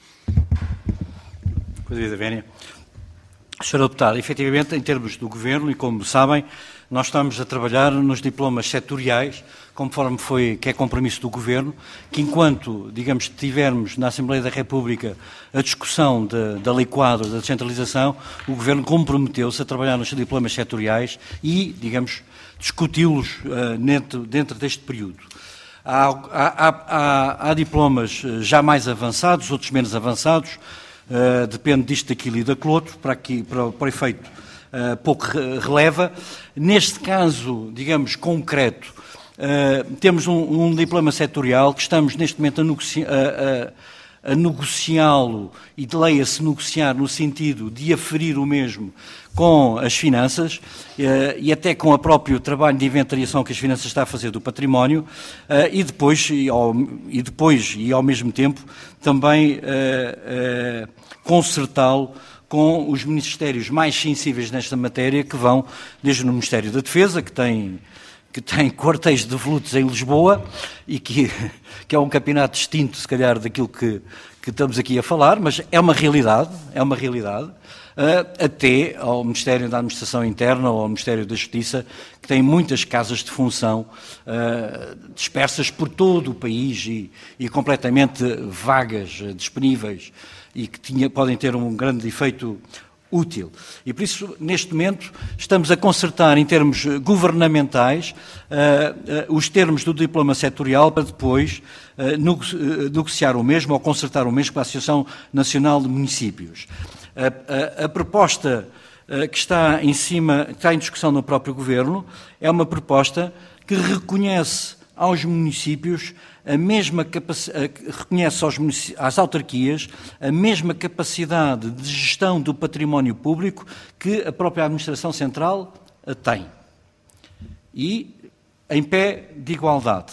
Coisa da Vénia. senhora Deputada, efetivamente, em termos do Governo, e como sabem, nós estamos a trabalhar nos diplomas setoriais, conforme foi, que é compromisso do Governo, que enquanto, digamos, tivermos na Assembleia da República a discussão de, da Lei Quadro, da descentralização, o Governo comprometeu-se a trabalhar nos diplomas setoriais e, digamos, discuti-los uh, dentro, dentro deste período. Há, há, há, há diplomas já mais avançados, outros menos avançados, uh, depende disto, daquilo e daquilo outro, para, aqui, para, para o efeito uh, pouco releva. Neste caso, digamos, concreto, uh, temos um, um diploma setorial que estamos neste momento a, negoci a, a, a negociá-lo, e leia-se negociar no sentido de aferir o mesmo com as finanças uh, e até com o próprio trabalho de inventariação que as finanças está a fazer do património uh, e, depois, e, ao, e depois e ao mesmo tempo também uh, uh, concertá-lo com os ministérios mais sensíveis nesta matéria, que vão desde o Ministério da Defesa, que tem, que tem quartéis devolutos em Lisboa e que, que é um campeonato distinto, se calhar, daquilo que, que estamos aqui a falar, mas é uma realidade, é uma realidade, Uh, até ao Ministério da Administração Interna ou ao Ministério da Justiça, que tem muitas casas de função uh, dispersas por todo o país e, e completamente vagas, uh, disponíveis, e que tinha, podem ter um grande efeito útil. E por isso, neste momento, estamos a concertar em termos governamentais uh, uh, os termos do diploma setorial para depois uh, negociar o mesmo ou concertar o mesmo com a Associação Nacional de Municípios. A, a, a proposta uh, que está em cima, que está em discussão no próprio Governo, é uma proposta que reconhece aos municípios a mesma capacidade, reconhece aos às autarquias a mesma capacidade de gestão do património público que a própria Administração Central tem. E em pé de igualdade.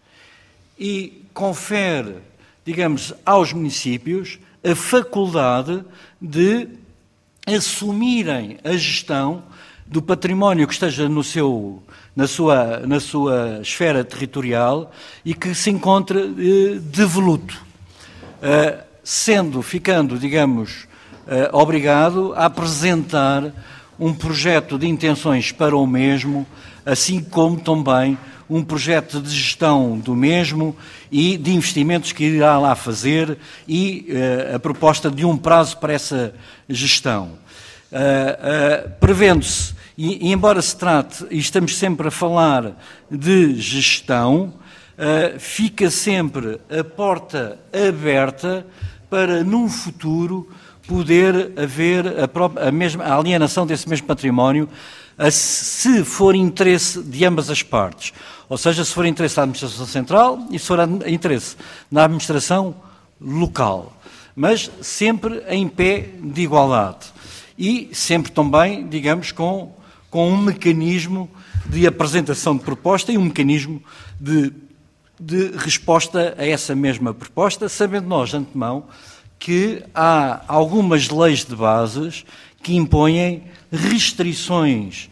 E confere, digamos, aos municípios a faculdade de assumirem a gestão do património que esteja no seu, na, sua, na sua esfera territorial e que se encontre eh, devoluto, uh, sendo, ficando, digamos, uh, obrigado a apresentar um projeto de intenções para o mesmo, assim como também um projeto de gestão do mesmo e de investimentos que irá lá fazer e uh, a proposta de um prazo para essa gestão. Uh, uh, prevendo-se, e, e embora se trate, e estamos sempre a falar de gestão, uh, fica sempre a porta aberta para, num futuro, poder haver a, própria, a, mesma, a alienação desse mesmo património, a, se for interesse de ambas as partes. Ou seja, se for interesse da Administração Central e se for interesse da Administração Local. Mas sempre em pé de igualdade. E sempre também, digamos, com, com um mecanismo de apresentação de proposta e um mecanismo de de resposta a essa mesma proposta, sabendo nós de antemão que há algumas leis de bases que impõem restrições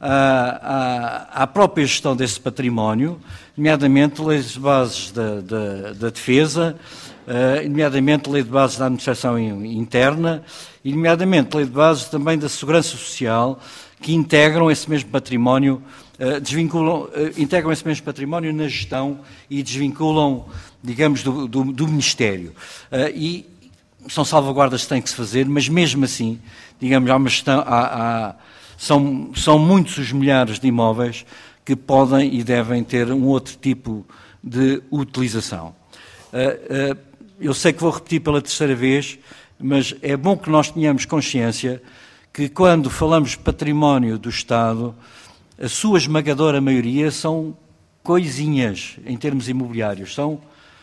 à, à, à própria gestão desse património, nomeadamente leis de bases da, da, da defesa, uh, nomeadamente lei de bases da administração interna, e nomeadamente lei de bases também da segurança social, que integram esse mesmo património, uh, desvinculam, uh, integram esse mesmo património na gestão e desvinculam, digamos, do, do, do Ministério. Uh, e são salvaguardas que têm que se fazer, mas mesmo assim, digamos, há uma gestão, há, há, são, são muitos os milhares de imóveis que podem e devem ter um outro tipo de utilização. Uh, uh, eu sei que vou repetir pela terceira vez, mas é bom que nós tenhamos consciência que quando falamos de património do Estado, a sua esmagadora maioria são coisinhas em termos imobiliários, são,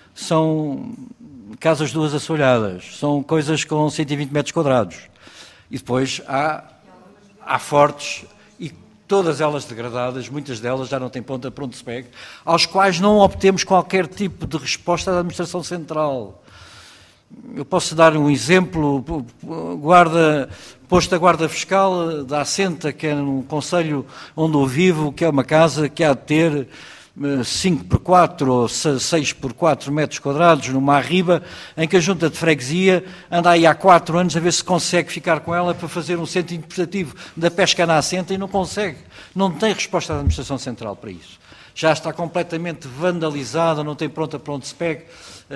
são casas duas assoalhadas, são coisas com cento e vinte metros quadrados. E depois há, há fortes, e todas elas degradadas, muitas delas já não têm ponta para onde se pegue, aos quais não obtemos qualquer tipo de resposta da Administração Central. Eu posso dar um exemplo, guarda, posto a guarda fiscal da Assenta, que é um concelho onde eu vivo, que é uma casa que há de ter cinco por quatro ou seis por quatro metros quadrados, numa arriba, em que a junta de freguesia anda aí há quatro anos a ver se consegue ficar com ela para fazer um centro interpretativo da pesca na Assenta e não consegue. Não tem resposta da Administração Central para isso. Já está completamente vandalizada, não tem pronta para onde se pegue,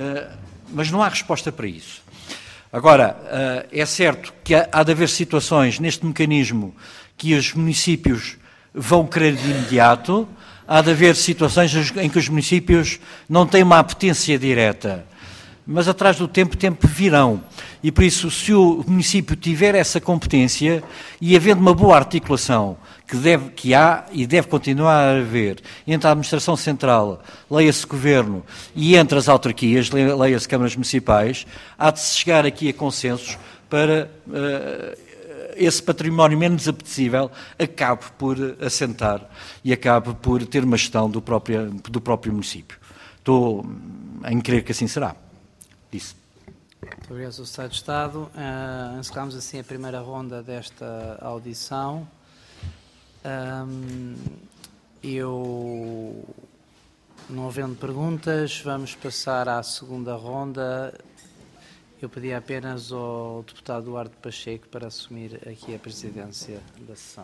mas não há resposta para isso. Agora, é certo que há de haver situações neste mecanismo que os municípios vão querer de imediato. Há de haver situações em que os municípios não têm uma apetência direta, mas atrás do tempo, tempo virão. E por isso, se o município tiver essa competência e havendo uma boa articulação que, deve, que há e deve continuar a haver entre a Administração Central, leia-se Governo, e entre as autarquias, leia-se Câmaras Municipais, há de se chegar aqui a consensos para uh, esse património menos apetecível acabe por assentar e acabe por ter uma gestão do próprio, do próprio município. Estou em crer que assim será. Disse. Muito obrigado, senhor Secretário de Estado. Uh, encerramos assim a primeira ronda desta audição. Um, eu, não havendo perguntas, vamos passar à segunda ronda. Eu pedi apenas ao deputado Duarte Pacheco para assumir aqui a presidência da sessão.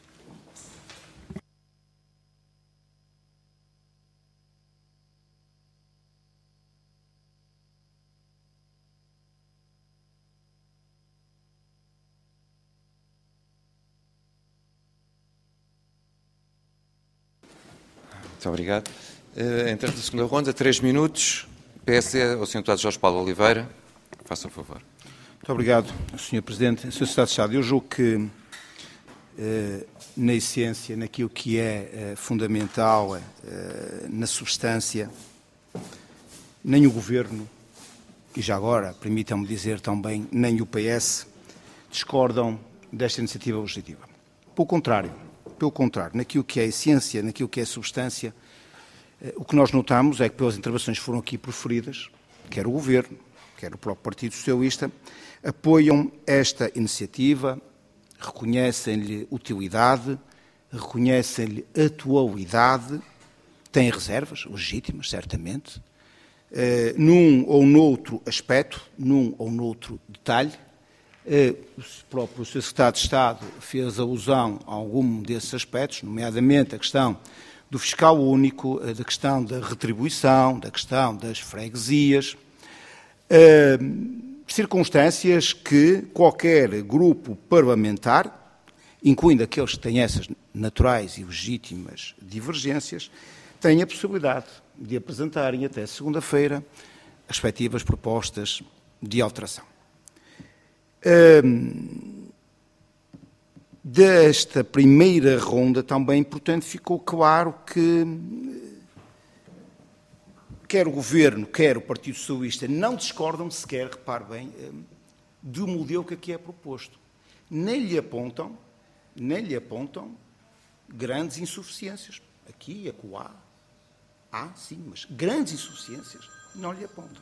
Muito obrigado. Uh, entrando na segunda ronda, três minutos. P S D, ao senhor deputado Jorge Paulo Oliveira. Faça o favor. Muito obrigado, senhor Presidente. senhor Secretário de Estado, eu julgo que, eh, na essência, naquilo que é eh, fundamental, eh, na substância, nem o Governo, e já agora, permitam-me dizer também, nem o P S, discordam desta iniciativa legislativa. Pelo contrário, pelo contrário, naquilo que é a essência, naquilo que é a substância, eh, o que nós notamos é que, pelas intervenções que foram aqui proferidas, quer o Governo, quer o próprio Partido Socialista, apoiam esta iniciativa, reconhecem-lhe utilidade, reconhecem-lhe atualidade, têm reservas legítimas, certamente, eh, num ou noutro aspecto, num ou noutro detalhe. Eh, o próprio senhor Secretário de Estado fez alusão a algum desses aspectos, nomeadamente a questão do fiscal único, da questão da retribuição, da questão das freguesias, Uh, circunstâncias que qualquer grupo parlamentar, incluindo aqueles que têm essas naturais e legítimas divergências, tem a possibilidade de apresentarem até segunda-feira as respectivas propostas de alteração. Uh, desta primeira ronda também, portanto, ficou claro que quer o Governo, quer o Partido Socialista, não discordam sequer, repare bem, do modelo que aqui é proposto. Nem lhe apontam, nem lhe apontam grandes insuficiências. Aqui e acolá. há, sim, mas grandes insuficiências não lhe apontam.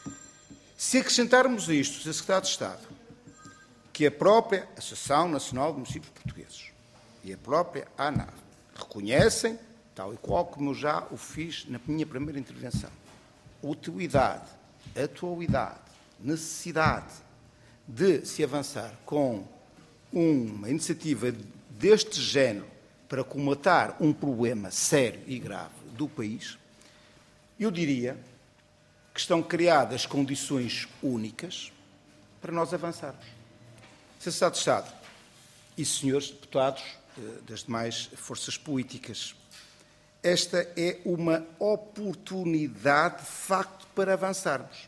Se acrescentarmos a isto, o Secretário de Estado, que a própria Associação Nacional de Municípios Portugueses e a própria ANAV reconhecem, tal e qual como eu já o fiz na minha primeira intervenção, utilidade, atualidade, necessidade de se avançar com uma iniciativa deste género para comatar um problema sério e grave do país, eu diria que estão criadas condições únicas para nós avançarmos. senhor Secretário de Estado e senhores deputados das demais forças políticas, esta é uma oportunidade, de facto, para avançarmos.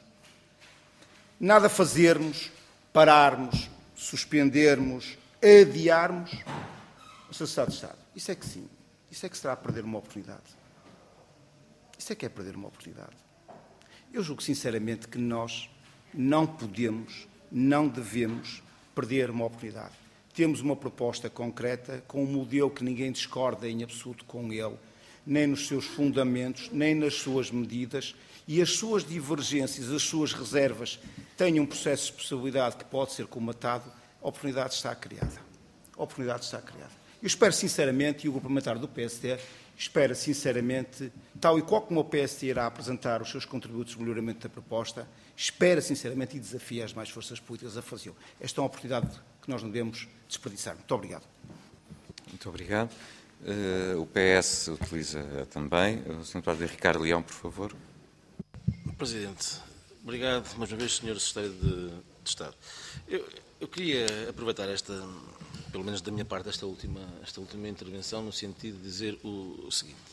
Nada fazermos, pararmos, suspendermos, adiarmos, senhor Secretário de Estado. Isso é que sim. Isso é que será perder uma oportunidade. Isso é que é perder uma oportunidade. Eu julgo sinceramente que nós não podemos, não devemos perder uma oportunidade. Temos uma proposta concreta, com um modelo que ninguém discorda em absoluto com ele, nem nos seus fundamentos, nem nas suas medidas, e as suas divergências, as suas reservas têm um processo de possibilidade que pode ser comatado, a oportunidade está criada. A oportunidade está criada. Eu espero sinceramente, e o Grupo Parlamentar do P S D espera sinceramente, tal e qual como o P S D irá apresentar os seus contributos de melhoramento da proposta, espera sinceramente e desafia as mais forças políticas a fazê-lo. Esta é uma oportunidade que nós não devemos desperdiçar. Muito obrigado. Muito obrigado. Uh, o P S utiliza também. O senhor Deputado Ricardo Leão, por favor. Presidente, obrigado mais uma vez, senhor Secretário de, de Estado. Eu, eu queria aproveitar esta, pelo menos da minha parte, esta última, esta última intervenção, no sentido de dizer o, o seguinte.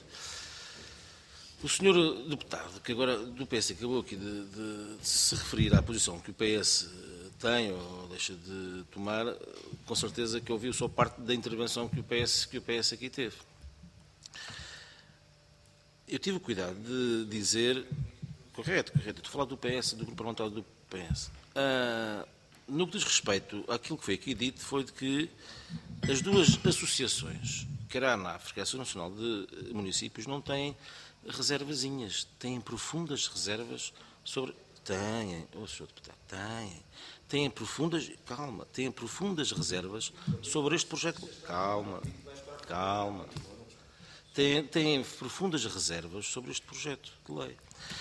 O senhor deputado, que agora do P S acabou aqui de, de, de se referir à posição que o P S tem ou deixa de tomar, com certeza que ouviu só parte da intervenção que o P S, que o P S aqui teve. Eu tive o cuidado de dizer, correto, correto, estou a falar do P S, do Grupo Parlamentar do P S. Ah, no que diz respeito àquilo que foi aqui dito, foi de que as duas associações, quer a ANAF, quer a Associação Nacional de Municípios, não têm reservazinhas, têm profundas reservas sobre... Têm, oh, senhor Deputado, têm. Têm profundas... Calma, têm profundas reservas sobre este projeto... Calma, calma. Têm, têm profundas reservas sobre este projeto de lei.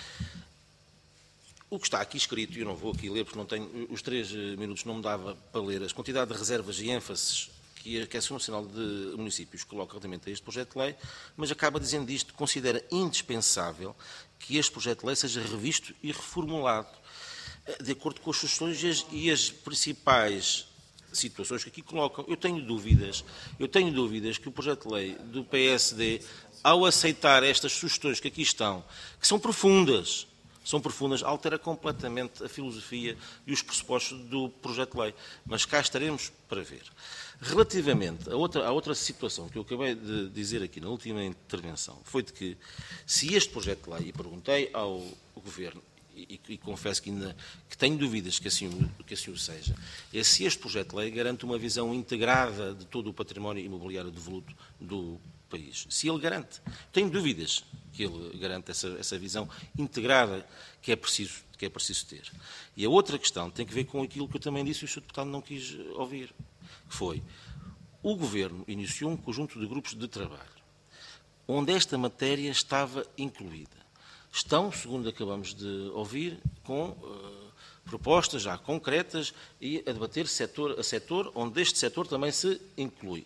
O que está aqui escrito, e eu não vou aqui ler, porque não tenho, os três minutos não me dava para ler, as quantidades de reservas e ênfases que a Associação Nacional de Municípios coloca relativamente a este projeto de lei, mas acaba dizendo isto, considera indispensável que este projeto de lei seja revisto e reformulado, de acordo com as sugestões e as, e as principais situações que aqui colocam. Eu tenho dúvidas, eu tenho dúvidas que o projeto de lei do P S D, ao aceitar estas sugestões que aqui estão, que são profundas, são profundas, altera completamente a filosofia e os pressupostos do projeto de lei. Mas cá estaremos para ver. Relativamente a outra, a outra situação que eu acabei de dizer aqui na última intervenção, foi de que, se este projeto de lei, e perguntei ao Governo, e, e, e confesso que ainda que tenho dúvidas que assim, que assim o seja, é se este projeto de lei garante uma visão integrada de todo o património imobiliário devoluto do país. Se ele garante. Tenho dúvidas que ele garante essa, essa visão integrada que é, preciso, que é preciso ter. E a outra questão tem que ver com aquilo que eu também disse e o senhor Deputado não quis ouvir, que foi, o Governo iniciou um conjunto de grupos de trabalho onde esta matéria estava incluída. Estão, segundo acabamos de ouvir, com uh, propostas já concretas e a debater setor a setor, onde este setor também se inclui.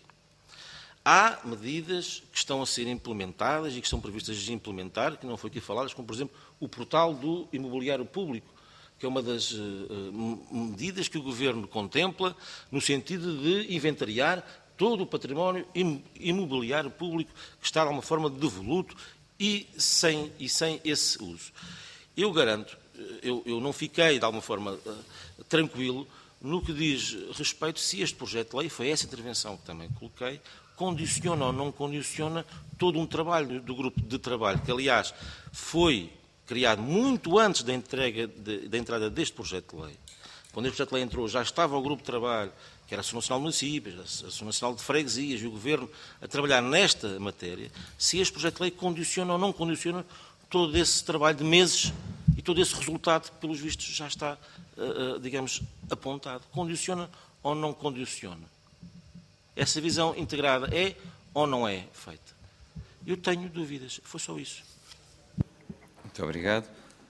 Há medidas que estão a ser implementadas e que estão previstas de implementar, que não foi aqui faladas, como, por exemplo, o portal do imobiliário público, que é uma das uh, medidas que o Governo contempla no sentido de inventariar todo o património imobiliário público que está de alguma forma devoluto e sem, e sem esse uso. Eu garanto, eu, eu não fiquei de alguma forma uh, tranquilo no que diz respeito se este projeto de lei, foi essa intervenção que também coloquei, condiciona ou não condiciona todo um trabalho do grupo de trabalho, que aliás foi criado muito antes da, entrega de, da entrada deste projeto de lei. Quando este projeto de lei entrou, já estava o grupo de trabalho, que era a Associação Nacional de Municípios, a Associação Nacional de Freguesias e o Governo a trabalhar nesta matéria, se este projeto de lei condiciona ou não condiciona todo esse trabalho de meses e todo esse resultado, pelos vistos, já está, uh, uh, digamos, apontado. Condiciona ou não condiciona? Essa visão integrada é ou não é feita? Eu tenho dúvidas. Foi só isso. Muito obrigado.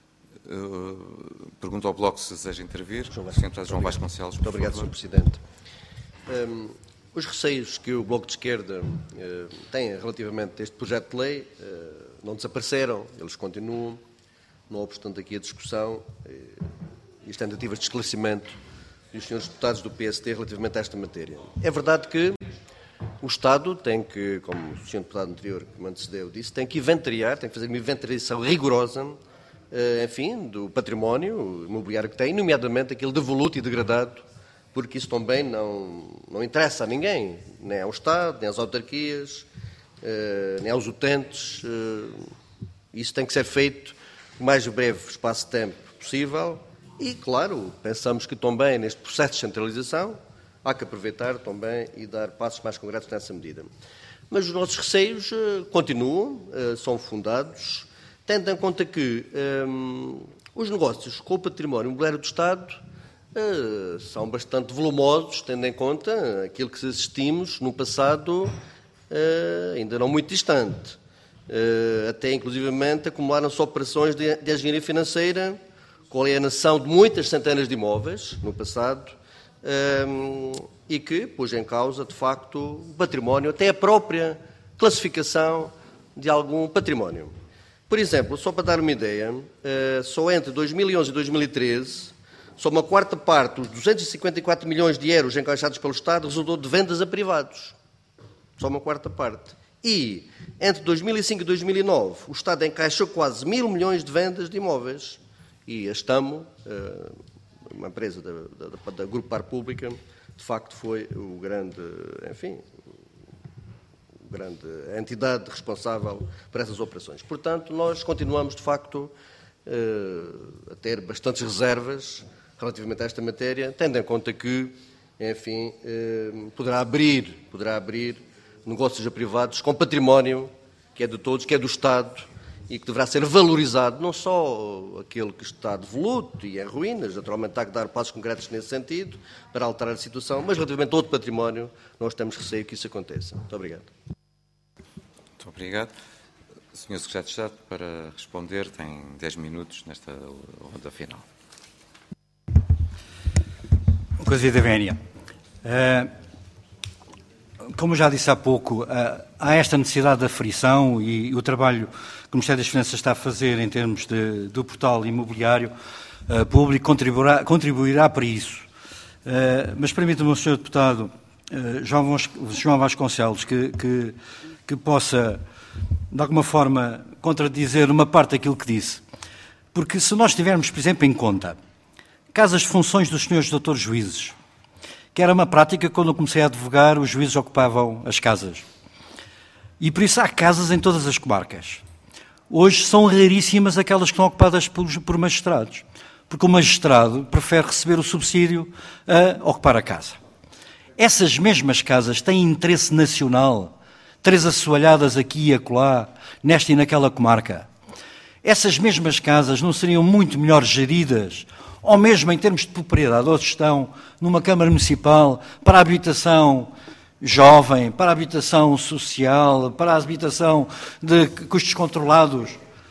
Uh, pergunto ao Bloco se deseja intervir. João senhor Deputado João Vasconcelos, Muito obrigado, senhor Presidente. Um, os receios que o Bloco de Esquerda uh, tem relativamente a este projeto de lei uh, não desapareceram, eles continuam, não obstante aqui a discussão uh, e as tentativas de esclarecimento dos senhores deputados do P S D relativamente a esta matéria. É verdade que o Estado tem que, como o senhor deputado anterior que me antecedeu disse, tem que inventariar, tem que fazer uma inventariação rigorosa, enfim, do património imobiliário que tem, nomeadamente aquele devoluto e degradado, porque isso também não, não interessa a ninguém, nem ao Estado, nem às autarquias, nem aos utentes. Isso tem que ser feito no mais breve espaço de tempo possível e, claro, pensamos que também neste processo de centralização há que aproveitar também e dar passos mais concretos nessa medida. Mas os nossos receios uh, continuam, uh, são fundados, tendo em conta que um, os negócios com o património imobiliário do Estado uh, são bastante volumosos, tendo em conta aquilo que assistimos no passado uh, ainda não muito distante. Uh, até, inclusivamente, acumularam-se operações de, de engenharia financeira com a alienação de muitas centenas de imóveis no passado, Um, e que pôs em causa, de facto, o património, até a própria classificação de algum património. Por exemplo, só para dar uma ideia, uh, só entre dois mil e onze e dois mil e treze, só uma quarta parte dos duzentos e cinquenta e quatro milhões de euros encaixados pelo Estado resultou de vendas a privados. Só uma quarta parte. E, entre dois mil e cinco e dois mil e nove, o Estado encaixou quase mil milhões de vendas de imóveis. E a Stamo, uh, uma empresa da, da, da Grupo Par Pública, de facto foi o grande, enfim, o grande a entidade responsável por essas operações. Portanto, nós continuamos, de facto, a ter bastantes reservas relativamente a esta matéria, tendo em conta que, enfim, poderá abrir, poderá abrir negócios a privados com património que é de todos, que é do Estado, e que deverá ser valorizado, não só aquele que está devoluto e em ruínas, naturalmente há que dar passos concretos nesse sentido, para alterar a situação, mas relativamente a outro património, nós temos receio que isso aconteça. Muito obrigado. Muito obrigado. senhor Secretário de Estado, para responder, tem dez minutos nesta ronda final. Coisa da vénia. Uh, como já disse há pouco, uh, há esta necessidade de aferição e, e o trabalho que o Ministério das Finanças está a fazer em termos de, do portal imobiliário uh, público contribuirá, contribuirá para isso. Uh, mas permita-me, senhor Deputado uh, João, João Vasconcelos, que, que, que possa, de alguma forma, contradizer uma parte daquilo que disse. Porque se nós tivermos, por exemplo, em conta casas de funções dos senhores doutores juízes, que era uma prática que, quando eu comecei a advogar, os juízes ocupavam as casas. E por isso há casas em todas as comarcas. Hoje são raríssimas aquelas que estão ocupadas por, por magistrados, porque o magistrado prefere receber o subsídio a ocupar a casa. Essas mesmas casas têm interesse nacional, três assoalhadas aqui e acolá, nesta e naquela comarca. Essas mesmas casas não seriam muito melhor geridas, ou mesmo em termos de propriedade ou de gestão, numa Câmara Municipal, para a habitação jovem, para a habitação social, para a habitação de custos controlados.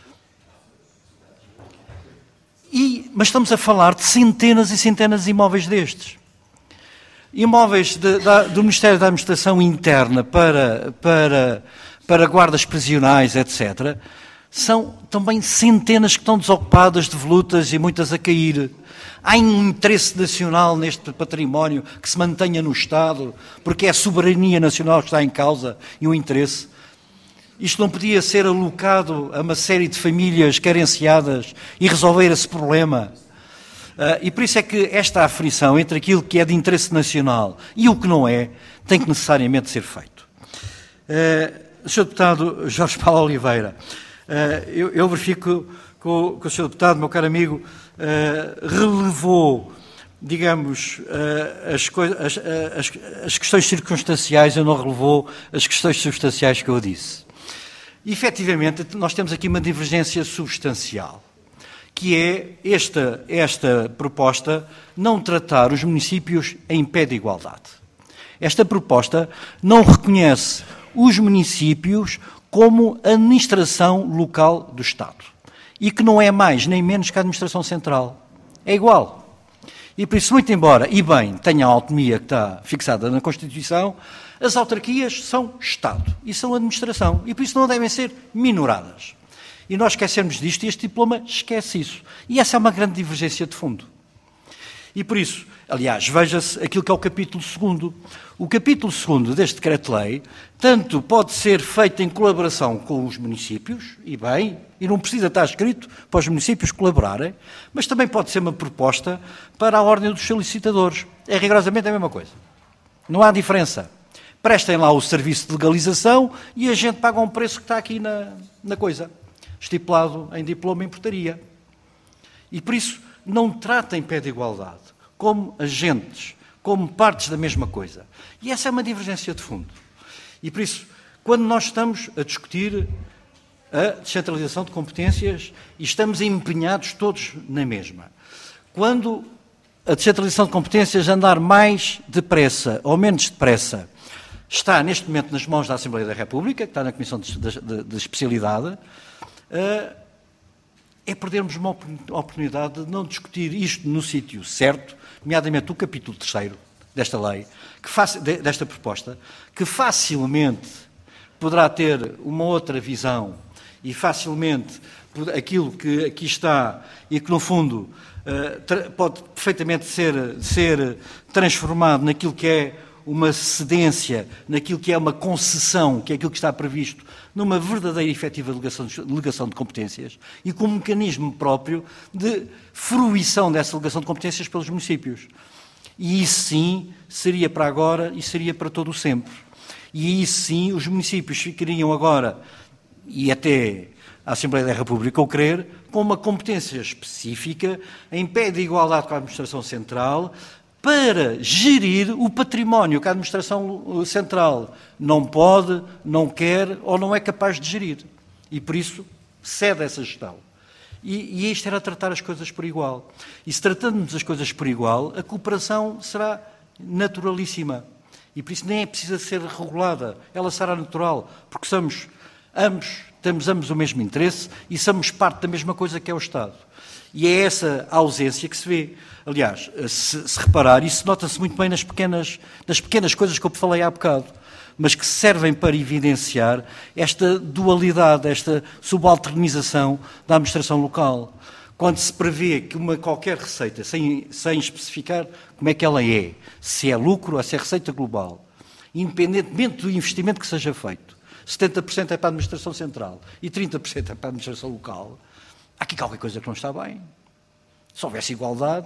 E, mas estamos a falar de centenas e centenas de imóveis destes. Imóveis de, de, do Ministério da Administração Interna para, para, para guardas prisionais, etcétera, são também centenas que estão desocupadas, devolutas e muitas a cair. Há um interesse nacional neste património que se mantenha no Estado, porque é a soberania nacional que está em causa e o interesse. Isto não podia ser alocado a uma série de famílias carenciadas e resolver esse problema. Uh, e por isso é que esta aflição entre aquilo que é de interesse nacional e o que não é, tem que necessariamente ser feito. Uh, senhor Deputado Jorge Paulo Oliveira, uh, eu, eu verifico que o, que o senhor Deputado, meu caro amigo, Uh, relevou, digamos, uh, as, as, as, as questões circunstanciais, eu não relevou as questões substanciais que eu disse. E, efetivamente, nós temos aqui uma divergência substancial, que é esta, esta proposta não tratar os municípios em pé de igualdade. Esta proposta não reconhece os municípios como administração local do Estado e que não é mais nem menos que a administração central. É igual. E por isso, muito embora, e bem, tenha a autonomia que está fixada na Constituição, as autarquias são Estado e são administração e por isso não devem ser minoradas. E nós esquecemos disto e este diploma esquece isso. E essa é uma grande divergência de fundo. E por isso, aliás, veja-se aquilo que é o capítulo segundo. O capítulo segundo deste decreto-lei tanto pode ser feito em colaboração com os municípios, e bem, e não precisa estar escrito para os municípios colaborarem, mas também pode ser uma proposta para a ordem dos solicitadores. É rigorosamente a mesma coisa. Não há diferença. Prestem lá o serviço de legalização e a gente paga um preço que está aqui na, na coisa, estipulado em diploma em portaria. E por isso, não tratem pé de igualdade como agentes, como partes da mesma coisa. E essa é uma divergência de fundo. E por isso, quando nós estamos a discutir a descentralização de competências e estamos empenhados todos na mesma, quando a descentralização de competências andar mais depressa ou menos depressa está neste momento nas mãos da Assembleia da República, que está na Comissão de, de, de Especialidade, é perdermos uma oportunidade de não discutir isto no sítio certo, nomeadamente o capítulo terceiro desta lei, que, desta proposta, que facilmente poderá ter uma outra visão e facilmente aquilo que aqui está e que, no fundo, pode perfeitamente ser, ser transformado naquilo que é uma cedência, naquilo que é uma concessão, que é aquilo que está previsto, numa verdadeira e efetiva delegação de, delegação de competências e com um mecanismo próprio de fruição dessa delegação de competências pelos municípios. E isso sim seria para agora e seria para todo o sempre. E isso sim os municípios ficariam agora, e até a Assembleia da República o querer, com uma competência específica, em pé de igualdade com a Administração Central, para gerir o património que a Administração Central não pode, não quer ou não é capaz de gerir. E, por isso, cede essa gestão. E, e isto era tratar as coisas por igual. E se tratamos as coisas por igual, a cooperação será naturalíssima. E, por isso, nem é precisa ser regulada. Ela será natural, porque somos ambos, temos ambos o mesmo interesse e somos parte da mesma coisa que é o Estado. E é essa ausência que se vê. Aliás, se, se reparar, isso nota-se muito bem nas pequenas, nas pequenas coisas que eu falei há bocado, mas que servem para evidenciar esta dualidade, esta subalternização da administração local. Quando se prevê que uma qualquer receita, sem, sem especificar como é que ela é, se é lucro ou se é receita global, independentemente do investimento que seja feito, setenta por cento é para a administração central e trinta por cento é para a administração local, há aqui qualquer coisa que não está bem. Se houvesse igualdade,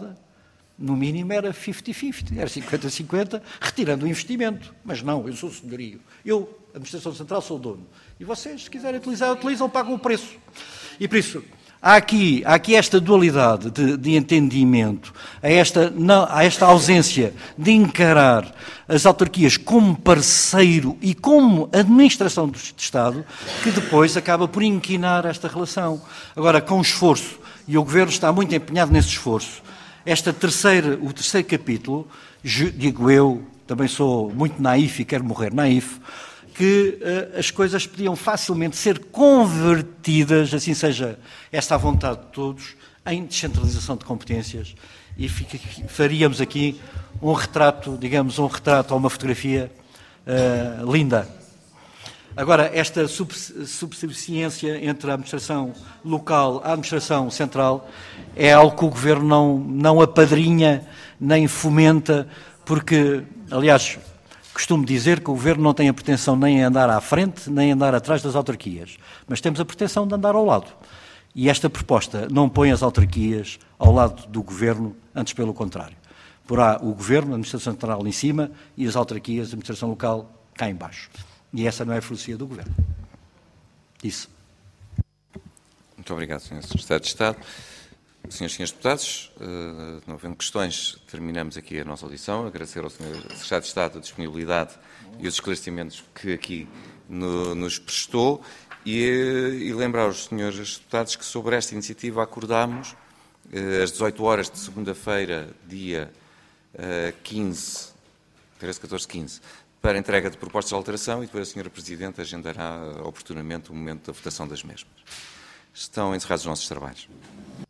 no mínimo era cinquenta cinquenta, era cinquenta cinquenta, retirando o investimento. Mas não, eu sou o senhorio. Eu, a Administração Central, sou o dono. E vocês, se quiserem utilizar, utilizam, pagam o preço. E por isso, há aqui, há aqui esta dualidade de, de entendimento, há esta, não, há esta ausência de encarar as autarquias como parceiro e como administração do Estado, que depois acaba por inquinar esta relação. Agora, com esforço, e o Governo está muito empenhado nesse esforço, esta terceira, o terceiro capítulo, digo eu, também sou muito naif e quero morrer naif, que uh, as coisas podiam facilmente ser convertidas, assim seja esta a vontade de todos, em descentralização de competências e fica, faríamos aqui um retrato, digamos, um retrato ou uma fotografia uh, linda. Agora, esta subserviência entre a administração local e a administração central é algo que o Governo não, não apadrinha nem fomenta, porque, aliás, costumo dizer que o Governo não tem a pretensão nem a andar à frente, nem a andar atrás das autarquias, mas temos a pretensão de andar ao lado. E esta proposta não põe as autarquias ao lado do Governo, antes pelo contrário. Porá o Governo, a administração central em cima e as autarquias, a administração local, cá em baixo. E essa não é a filosofia do Governo. Isso. Muito obrigado, senhor Secretário de Estado. Senhoras e senhores deputados, não havendo questões, terminamos aqui a nossa audição. Agradecer ao senhor Secretário de Estado a disponibilidade e os esclarecimentos que aqui no, nos prestou E, e lembrar aos senhores deputados que sobre esta iniciativa acordámos, eh, às dezoito horas de segunda-feira, dia eh, quinze, treze, catorze, quinze, para entrega de propostas de alteração e depois a senhora Presidente agendará oportunamente o momento da votação das mesmas. Estão encerrados os nossos trabalhos.